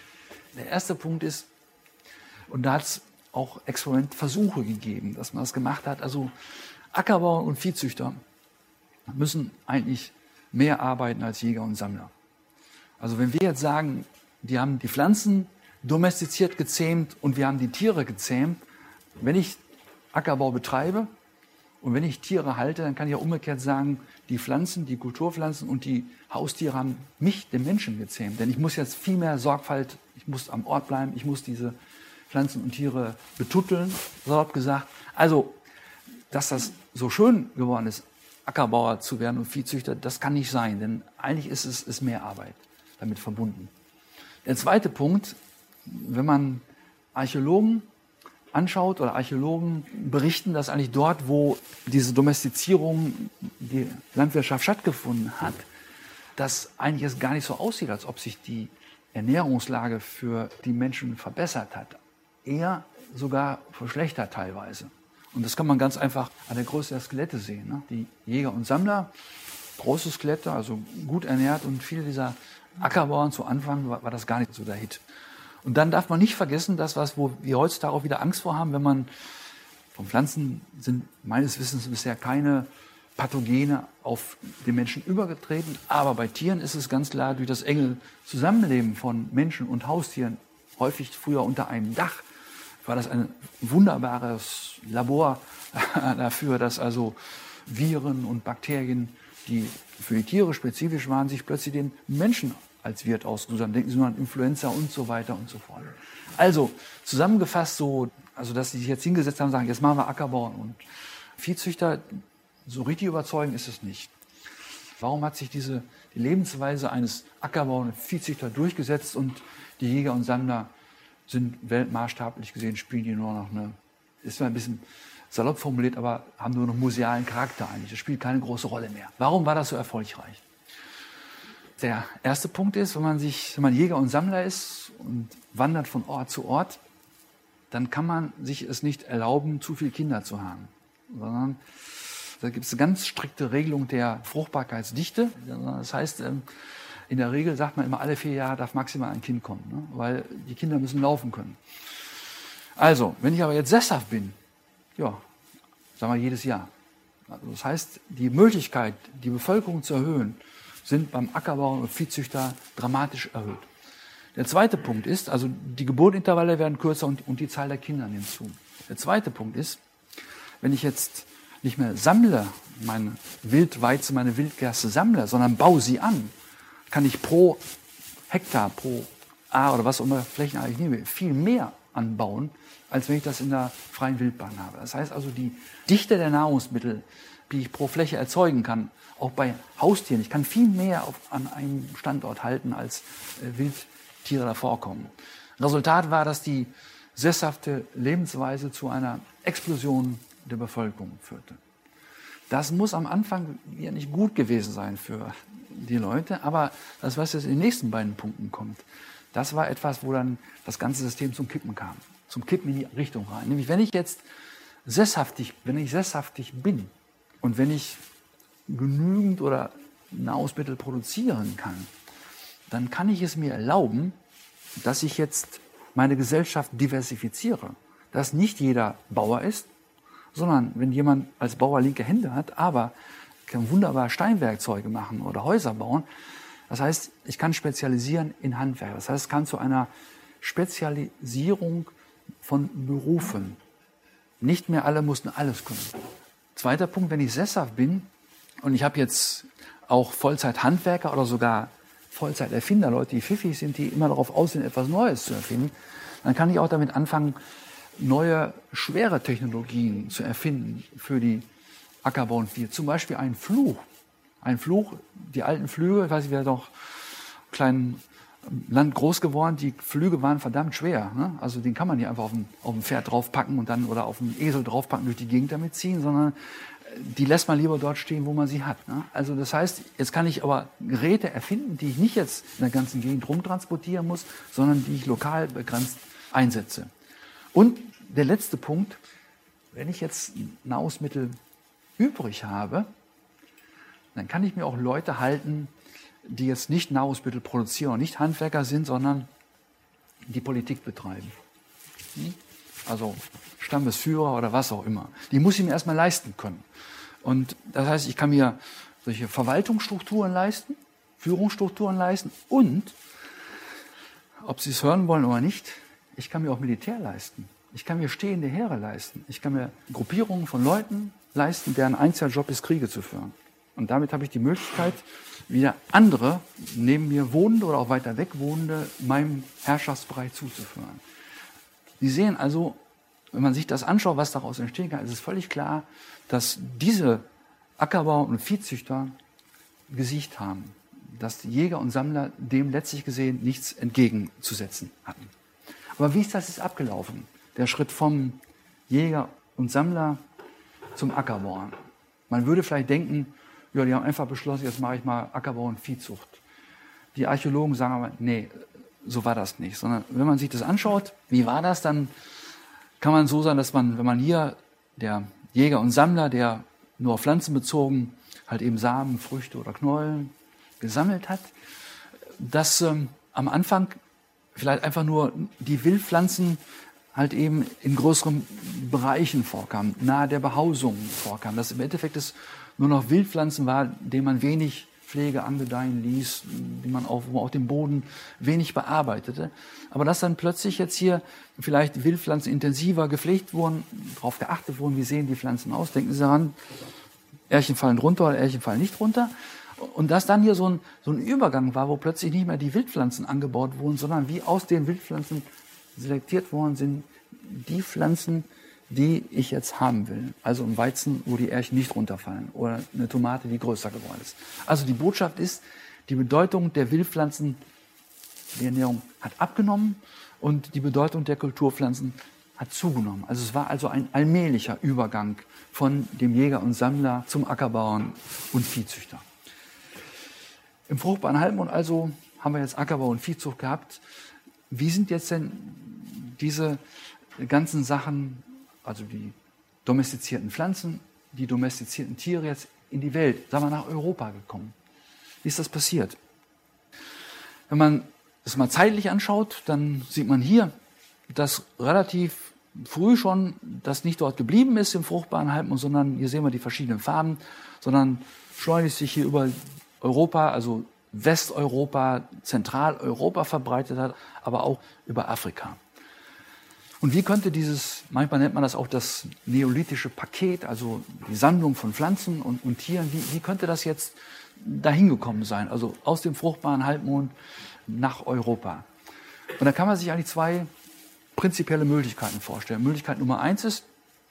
Der erste Punkt ist, und da hat es auch Experimentversuche gegeben, dass man das gemacht hat, also Ackerbauer und Viehzüchter müssen eigentlich mehr arbeiten als Jäger und Sammler. Also wenn wir jetzt sagen, die haben die Pflanzen domestiziert, gezähmt und wir haben die Tiere gezähmt, wenn ich Ackerbau betreibe und wenn ich Tiere halte, dann kann ich auch umgekehrt sagen, die Pflanzen, die Kulturpflanzen und die Haustiere haben mich, den Menschen, gezähmt. Denn ich muss jetzt viel mehr Sorgfalt, ich muss am Ort bleiben, ich muss diese Pflanzen und Tiere betutteln, salopp gesagt. Also, dass das so schön geworden ist, Ackerbauer zu werden und Viehzüchter, das kann nicht sein, denn eigentlich ist mehr Arbeit damit verbunden. Der zweite Punkt, wenn man Archäologen anschaut oder Archäologen berichten, dass eigentlich dort, wo diese Domestizierung, die Landwirtschaft stattgefunden hat, dass eigentlich es gar nicht so aussieht, als ob sich die Ernährungslage für die Menschen verbessert hat. Eher sogar verschlechtert teilweise. Und das kann man ganz einfach an der Größe der Skelette sehen. Ne? Die Jäger und Sammler, große Skelette, also gut ernährt, und viele dieser Ackerbauern zu Anfang war das gar nicht so der Hit. Und dann darf man nicht vergessen, das, wo wir heutzutage auch wieder Angst vor haben, wenn man, von Pflanzen sind meines Wissens bisher keine Pathogene auf den Menschen übergetreten, aber bei Tieren ist es ganz klar, durch das enge Zusammenleben von Menschen und Haustieren, häufig früher unter einem Dach, war das ein wunderbares Labor dafür, dass also Viren und Bakterien, die für die Tiere spezifisch waren, sich plötzlich den Menschen als Wirt ausgesucht haben. Denken Sie nur an Influenza und so weiter und so fort. Also zusammengefasst so, also dass Sie sich jetzt hingesetzt haben und sagen, jetzt machen wir Ackerbau und Viehzüchter, so richtig überzeugend ist es nicht. Warum hat sich die Lebensweise eines Ackerbau und Viehzüchter durchgesetzt und die Jäger und Sammler sind weltmaßstablich gesehen, spielen die nur noch ist zwar ein bisschen salopp formuliert, aber haben nur noch musealen Charakter eigentlich. Das spielt keine große Rolle mehr. Warum war das so erfolgreich? Der erste Punkt ist, wenn man Jäger und Sammler ist und wandert von Ort zu Ort, dann kann man sich es nicht erlauben, zu viele Kinder zu haben. Sondern da gibt es eine ganz strikte Regelung der Fruchtbarkeitsdichte. Das heißt, in der Regel sagt man immer, alle 4 Jahre darf maximal ein Kind kommen, ne? Weil die Kinder müssen laufen können. Also, wenn ich aber jetzt sesshaft bin, ja, sagen wir jedes Jahr. Also das heißt, die Möglichkeit, die Bevölkerung zu erhöhen, sind beim Ackerbau und Viehzüchter dramatisch erhöht. Der zweite Punkt ist, also die Geburtsintervalle werden kürzer und die Zahl der Kinder nimmt zu. Der zweite Punkt ist, wenn ich jetzt nicht mehr sammle, meine Wildweizen, meine Wildgerste sammle, sondern baue sie an, kann ich pro Hektar, pro A oder was auch immer Flächen ich nehme, viel mehr anbauen, als wenn ich das in der freien Wildbahn habe. Das heißt also, die Dichte der Nahrungsmittel, die ich pro Fläche erzeugen kann, auch bei Haustieren, ich kann viel mehr an einem Standort halten, als Wildtiere da vorkommen. Resultat war, dass die sesshafte Lebensweise zu einer Explosion der Bevölkerung führte. Das muss am Anfang ja nicht gut gewesen sein für die Leute, aber das, was jetzt in den nächsten beiden Punkten kommt, das war etwas, wo dann das ganze System zum Kippen kam, zum Kippen in die Richtung rein. Nämlich, wenn ich sesshaftig bin und wenn ich genügend oder Nahrungsmittel produzieren kann, dann kann ich es mir erlauben, dass ich jetzt meine Gesellschaft diversifiziere. Dass nicht jeder Bauer ist, sondern wenn jemand als Bauer linke Hände hat, aber kann wunderbar Steinwerkzeuge machen oder Häuser bauen. Das heißt, ich kann spezialisieren in Handwerk. Das heißt, es kann zu einer Spezialisierung von Berufen. Nicht mehr alle mussten alles können. Zweiter Punkt, wenn ich sesshaft bin und ich habe jetzt auch Vollzeit-Handwerker oder sogar Vollzeit-Erfinder, Leute, die pfiffig sind, die immer darauf aus sind, etwas Neues zu erfinden, dann kann ich auch damit anfangen, neue, schwere Technologien zu erfinden für die Ackerbau und Vieh. Zum Beispiel ein Fluch. Ein Fluch, die alten Flüge, ich weiß nicht, wer doch kleinen Land groß geworden, die Flüge waren verdammt schwer. Ne? Also den kann man nicht einfach auf ein Pferd draufpacken und dann oder auf einen Esel draufpacken, durch die Gegend damit ziehen, sondern die lässt man lieber dort stehen, wo man sie hat. Ne? Also das heißt, jetzt kann ich aber Geräte erfinden, die ich nicht jetzt in der ganzen Gegend rumtransportieren muss, sondern die ich lokal begrenzt einsetze. Und der letzte Punkt, wenn ich jetzt Nahrungsmittel übrig habe, dann kann ich mir auch Leute halten, die jetzt nicht Nahrungsmittel produzieren und nicht Handwerker sind, sondern die Politik betreiben. Also Stammesführer oder was auch immer. Die muss ich mir erstmal leisten können. Und das heißt, ich kann mir solche Verwaltungsstrukturen leisten, Führungsstrukturen leisten und, ob Sie es hören wollen oder nicht, ich kann mir auch Militär leisten. Ich kann mir stehende Heere leisten. Ich kann mir Gruppierungen von Leuten leisten, deren einziger Job ist, Kriege zu führen. Und damit habe ich die Möglichkeit, wieder andere, neben mir wohnende oder auch weiter weg wohnende, meinem Herrschaftsbereich zuzuführen. Sie sehen also, wenn man sich das anschaut, was daraus entstehen kann, ist es völlig klar, dass diese Ackerbauer und Viehzüchter gesiegt haben, dass die Jäger und Sammler dem letztlich gesehen nichts entgegenzusetzen hatten. Aber wie ist das jetzt abgelaufen? Der Schritt vom Jäger und Sammler zum Ackerbauern. Man würde vielleicht denken, ja, die haben einfach beschlossen, jetzt mache ich mal Ackerbau und Viehzucht. Die Archäologen sagen aber, nee, so war das nicht. Sondern wenn man sich das anschaut, wie war das, dann kann man so sagen, dass man, wenn man hier der Jäger und Sammler, der nur auf Pflanzen bezogen halt eben Samen, Früchte oder Knollen gesammelt hat, dass am Anfang vielleicht einfach nur die Wildpflanzen halt eben in größeren Bereichen vorkamen, nahe der Behausung vorkamen. Dass im Endeffekt es nur noch Wildpflanzen war, denen man wenig Pflege angedeihen ließ, die man auch, wo man auf dem Boden wenig bearbeitete. Aber dass dann plötzlich jetzt hier vielleicht die Wildpflanzen intensiver gepflegt wurden, darauf geachtet wurden, wie sehen die Pflanzen aus, denken Sie daran, Ährchen fallen runter oder Ährchen fallen nicht runter. Und dass dann hier so ein Übergang war, wo plötzlich nicht mehr die Wildpflanzen angebaut wurden, sondern wie aus den Wildpflanzen selektiert worden sind, die Pflanzen, die ich jetzt haben will. Also ein Weizen, wo die Ährchen nicht runterfallen oder eine Tomate, die größer geworden ist. Also die Botschaft ist, die Bedeutung der Wildpflanzen, die Ernährung hat abgenommen und die Bedeutung der Kulturpflanzen hat zugenommen. Also es war also ein allmählicher Übergang von dem Jäger und Sammler zum Ackerbauern und Viehzüchter. Im fruchtbaren Halbmond also haben wir jetzt Ackerbau und Viehzucht gehabt. Wie sind jetzt denn diese ganzen Sachen, also die domestizierten Pflanzen, die domestizierten Tiere jetzt in die Welt, sagen wir nach Europa gekommen? Wie ist das passiert? Wenn man das mal zeitlich anschaut, dann sieht man hier, dass relativ früh schon das nicht dort geblieben ist im fruchtbaren Halbmond, sondern hier sehen wir die verschiedenen Farben, sondern schleunigst sich hier über Europa, also Westeuropa, Zentraleuropa verbreitet hat, aber auch über Afrika. Und wie könnte dieses, manchmal nennt man das auch das neolithische Paket, also die Sammlung von Pflanzen und Tieren, wie könnte das jetzt dahin gekommen sein, also aus dem fruchtbaren Halbmond nach Europa? Und da kann man sich eigentlich zwei prinzipielle Möglichkeiten vorstellen. Möglichkeit Nummer 1 ist,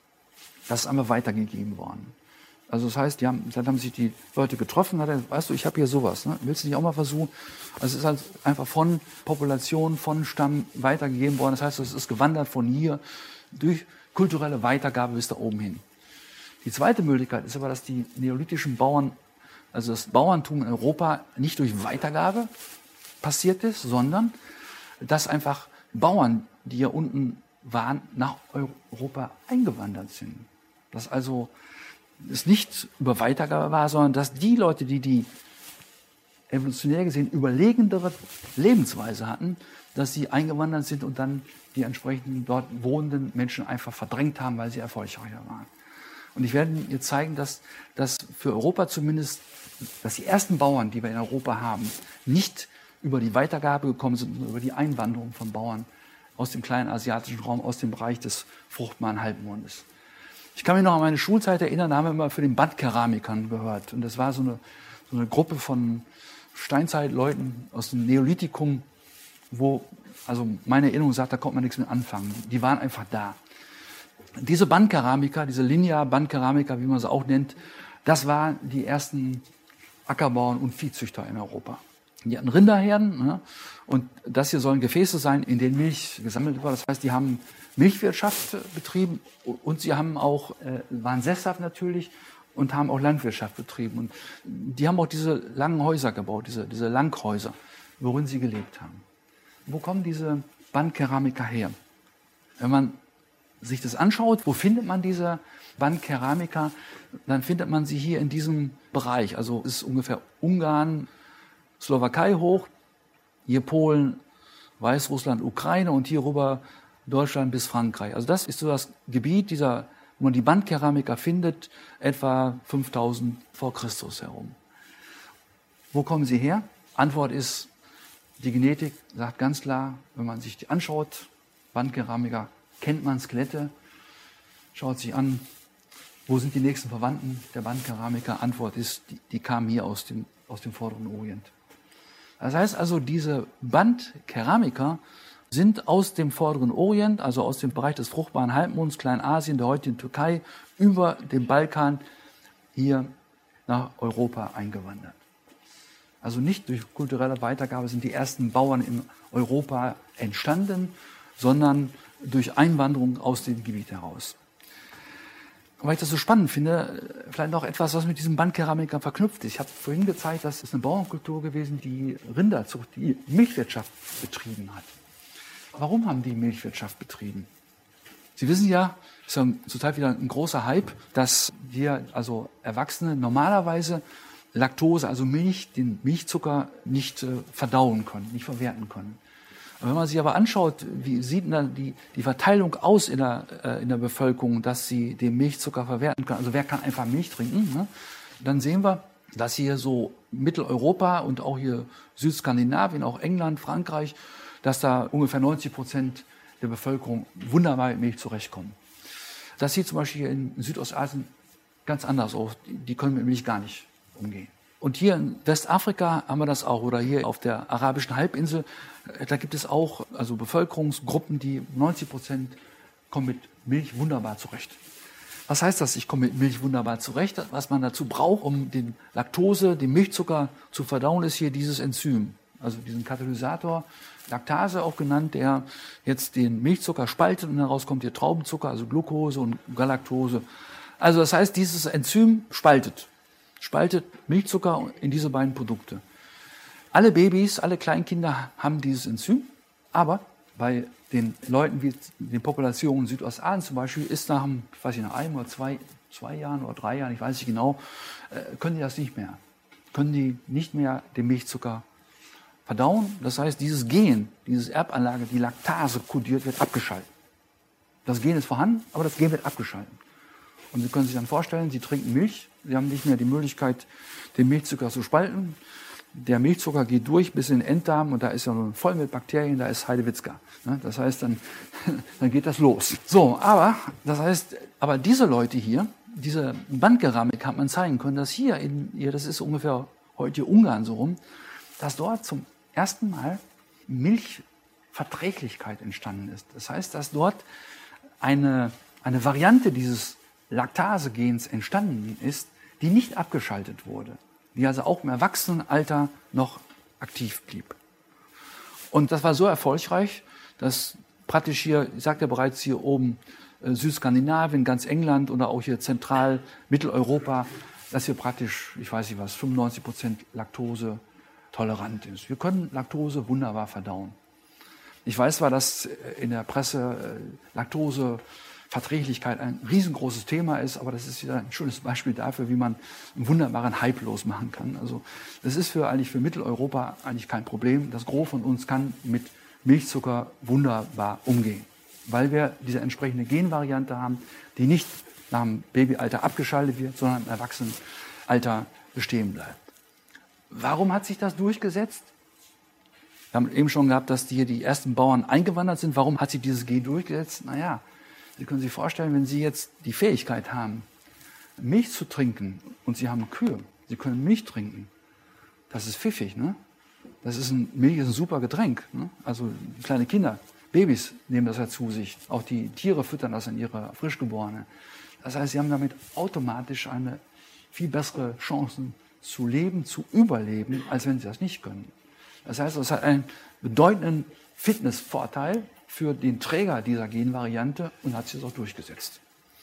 das ist einmal weitergegeben worden. Also das heißt, dann haben sich die Leute getroffen, weißt du, ich habe hier sowas, ne? Willst du nicht auch mal versuchen? Also es ist halt einfach von Population, von Stamm weitergegeben worden. Das heißt, es ist gewandert von hier durch kulturelle Weitergabe bis da oben hin. Die zweite Möglichkeit ist aber, dass die neolithischen Bauern, also das Bauerntum in Europa nicht durch Weitergabe passiert ist, sondern dass einfach Bauern, die hier unten waren, nach Europa eingewandert sind. Dass also es nicht über Weitergabe war, sondern dass die Leute, die evolutionär gesehen überlegendere Lebensweise hatten, dass sie eingewandert sind und dann die entsprechenden dort wohnenden Menschen einfach verdrängt haben, weil sie erfolgreicher waren. Und ich werde jetzt zeigen, dass für Europa zumindest, dass die ersten Bauern, die wir in Europa haben, nicht über die Weitergabe gekommen sind, sondern über die Einwanderung von Bauern aus dem kleinen asiatischen Raum, aus dem Bereich des fruchtbaren Halbmondes. Ich kann mich noch an meine Schulzeit erinnern, da haben wir immer für den Bandkeramikern gehört. Und das war so eine Gruppe von Steinzeitleuten aus dem Neolithikum, wo, also meine Erinnerung sagt, da konnte man nichts mit anfangen. Die waren einfach da. Diese Bandkeramiker, diese Linear-Bandkeramiker, wie man sie auch nennt, das waren die ersten Ackerbauern und Viehzüchter in Europa. Die hatten Rinderherden, ne? Und das hier sollen Gefäße sein, in denen Milch gesammelt wird. Das heißt, die haben Milchwirtschaft betrieben und sie haben auch, waren sesshaft natürlich und haben auch Landwirtschaft betrieben. Und die haben auch diese langen Häuser gebaut, diese Langhäuser, worin sie gelebt haben. Wo kommen diese Bandkeramiker her? Wenn man sich das anschaut, wo findet man diese Bandkeramiker, dann findet man sie hier in diesem Bereich. Also es ist ungefähr Ungarn, Slowakei hoch, hier Polen, Weißrussland, Ukraine und hier rüber Deutschland bis Frankreich. Also das ist so das Gebiet, wo man die Bandkeramiker findet, etwa 5000 vor Christus herum. Wo kommen sie her? Antwort ist, die Genetik sagt ganz klar, wenn man sich die anschaut, Bandkeramiker, kennt man Skelette, schaut sich an, wo sind die nächsten Verwandten der Bandkeramiker? Antwort ist, die kamen hier aus dem vorderen Orient. Das heißt also, diese Bandkeramiker sind aus dem vorderen Orient, also aus dem Bereich des fruchtbaren Halbmonds, Kleinasien, der heutigen Türkei, über den Balkan hier nach Europa eingewandert. Also nicht durch kulturelle Weitergabe sind die ersten Bauern in Europa entstanden, sondern durch Einwanderung aus dem Gebiet heraus. Und weil ich das so spannend finde, vielleicht noch etwas, was mit diesem Bandkeramiker verknüpft ist. Ich habe vorhin gezeigt, das ist eine Bauernkultur gewesen, die Rinderzucht, die Milchwirtschaft betrieben hat. Warum haben die Milchwirtschaft betrieben? Sie wissen ja, es ist ja zurzeit wieder ein großer Hype, dass wir, also Erwachsene, normalerweise Laktose, also Milch, den Milchzucker nicht verdauen können, nicht verwerten können. Wenn man sich aber anschaut, wie sieht dann die Verteilung aus in der Bevölkerung, dass sie den Milchzucker verwerten können, also wer kann einfach Milch trinken, ne? Dann sehen wir, dass hier so Mitteleuropa und auch hier Südskandinavien, auch England, Frankreich, dass da ungefähr 90% der Bevölkerung wunderbar mit Milch zurechtkommen. Das sieht zum Beispiel in Südostasien ganz anders aus. Die können mit Milch gar nicht umgehen. Und hier in Westafrika haben wir das auch, oder hier auf der arabischen Halbinsel, da gibt es auch also Bevölkerungsgruppen, die 90% kommen mit Milch wunderbar zurecht. Was heißt das, ich komme mit Milch wunderbar zurecht? Was man dazu braucht, um den Laktose, den Milchzucker zu verdauen, ist hier dieses Enzym, also diesen Katalysator, Laktase auch genannt, der jetzt den Milchzucker spaltet und daraus kommt hier Traubenzucker, also Glucose und Galaktose. Also das heißt, dieses Enzym spaltet Milchzucker in diese beiden Produkte. Alle Babys, alle Kleinkinder haben dieses Enzym, aber bei den Leuten wie den Populationen in Südostasien zum Beispiel ist nach einem oder zwei Jahren oder 3 Jahren, ich weiß nicht genau, können die das nicht mehr. Können die nicht mehr den Milchzucker verdauen. Das heißt, dieses Gen, diese Erbanlage, die Laktase kodiert, wird abgeschaltet. Das Gen ist vorhanden, aber das Gen wird abgeschaltet. Und Sie können sich dann vorstellen, Sie trinken Milch, Sie haben nicht mehr die Möglichkeit, den Milchzucker zu spalten. Der Milchzucker geht durch bis in den Enddarm und da ist ja nun voll mit Bakterien, da ist Heidewitzka. Das heißt, dann geht das los. So, aber diese Leute hier, diese Bandkeramik hat man zeigen können, dass hier, das ist ungefähr heute Ungarn so rum, dass dort zum ersten Mal Milchverträglichkeit entstanden ist. Das heißt, dass dort eine Variante dieses Laktasegens entstanden ist, die nicht abgeschaltet wurde, die also auch im Erwachsenenalter noch aktiv blieb. Und das war so erfolgreich, dass praktisch hier, ich sagte ja bereits hier oben, Südskandinavien, ganz England oder auch hier zentral Mitteleuropa, dass hier praktisch, 95% Laktose tolerant ist. Wir können Laktose wunderbar verdauen. Ich weiß zwar, dass in der Presse Laktoseverträglichkeit ein riesengroßes Thema ist, aber das ist wieder ein schönes Beispiel dafür, wie man einen wunderbaren Hype losmachen kann. Also das ist für Mitteleuropa eigentlich kein Problem. Das Gros von uns kann mit Milchzucker wunderbar umgehen, weil wir diese entsprechende Genvariante haben, die nicht nach dem Babyalter abgeschaltet wird, sondern im Erwachsenenalter bestehen bleibt. Warum hat sich das durchgesetzt? Wir haben eben schon gehabt, dass hier die ersten Bauern eingewandert sind. Warum hat sich dieses Gen durchgesetzt? Naja, Sie können sich vorstellen, wenn Sie jetzt die Fähigkeit haben, Milch zu trinken und Sie haben Kühe, Sie können Milch trinken. Das ist pfiffig, ne? Milch ist ein super Getränk, ne? Also kleine Kinder, Babys nehmen das ja zu sich. Auch die Tiere füttern das in ihre Frischgeborene. Das heißt, Sie haben damit automatisch eine viel bessere Chance zu leben, zu überleben, als wenn Sie das nicht können. Das heißt, es hat einen bedeutenden Fitnessvorteil für den Träger dieser Genvariante und hat sich das auch durchgesetzt.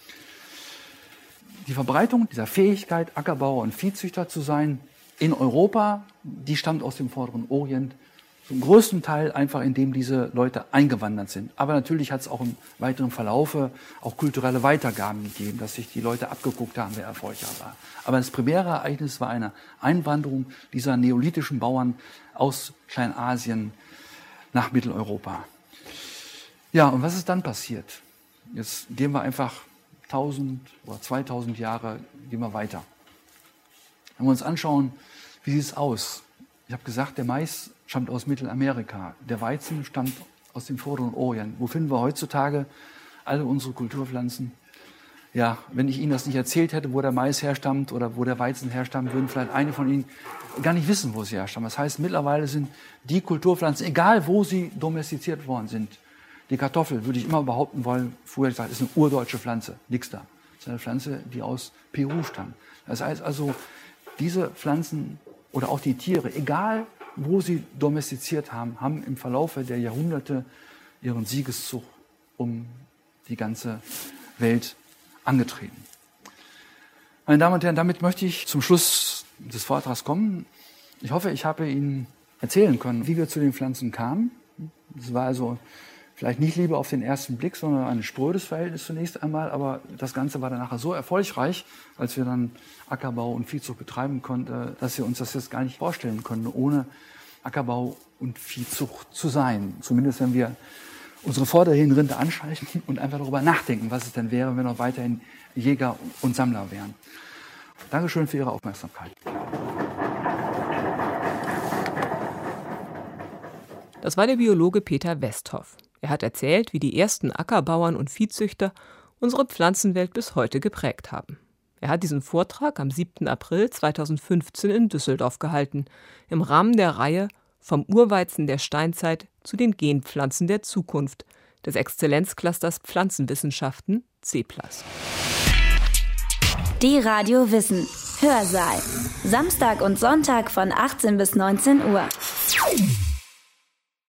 Die Verbreitung dieser Fähigkeit, Ackerbauer und Viehzüchter zu sein in Europa, die stammt aus dem vorderen Orient, zum größten Teil einfach, indem diese Leute eingewandert sind. Aber natürlich hat es auch im weiteren Verlaufe auch kulturelle Weitergaben gegeben, dass sich die Leute abgeguckt haben, wer erfolgreich war. Aber das primäre Ereignis war eine Einwanderung dieser neolithischen Bauern aus Kleinasien nach Mitteleuropa. Ja, und was ist dann passiert? Jetzt gehen wir einfach 1000 oder 2000 Jahre gehen wir weiter. Wenn wir uns anschauen, wie sieht es aus? Ich habe gesagt, der Mais stammt aus Mittelamerika, der Weizen stammt aus dem vorderen Orient. Wo finden wir heutzutage alle unsere Kulturpflanzen? ja, wenn ich Ihnen das nicht erzählt hätte, wo der Mais herstammt oder wo der Weizen herstammt, würden vielleicht einige von Ihnen gar nicht wissen, wo sie herstammen. Das heißt, mittlerweile sind die Kulturpflanzen, egal wo sie domestiziert worden sind, die Kartoffel, würde ich immer behaupten wollen, früher gesagt, ist eine urdeutsche Pflanze, nix da. Das ist eine Pflanze, die aus Peru stammt. Das heißt also, diese Pflanzen oder auch die Tiere, egal wo sie domestiziert haben, haben im Verlaufe der Jahrhunderte ihren Siegeszug um die ganze Welt angetreten. Meine Damen und Herren, damit möchte ich zum Schluss des Vortrags kommen. Ich hoffe, ich habe Ihnen erzählen können, wie wir zu den Pflanzen kamen. Das war also vielleicht nicht Liebe auf den ersten Blick, sondern ein sprödes Verhältnis zunächst einmal. Aber das Ganze war dann nachher so erfolgreich, als wir dann Ackerbau und Viehzucht betreiben konnten, dass wir uns das jetzt gar nicht vorstellen können, ohne Ackerbau und Viehzucht zu sein. Zumindest wenn wir unsere Vorderhirnrinde anschalten und einfach darüber nachdenken, was es denn wäre, wenn wir noch weiterhin Jäger und Sammler wären. Dankeschön für Ihre Aufmerksamkeit. Das war der Biologe Peter Westhoff. Er hat erzählt, wie die ersten Ackerbauern und Viehzüchter unsere Pflanzenwelt bis heute geprägt haben. Er hat diesen Vortrag am 7. April 2015 in Düsseldorf gehalten, im Rahmen der Reihe Vom Urweizen der Steinzeit zu den Genpflanzen der Zukunft des Exzellenzclusters Pflanzenwissenschaften C+. Die Radio Wissen Hörsaal. Samstag und Sonntag von 18 bis 19 Uhr.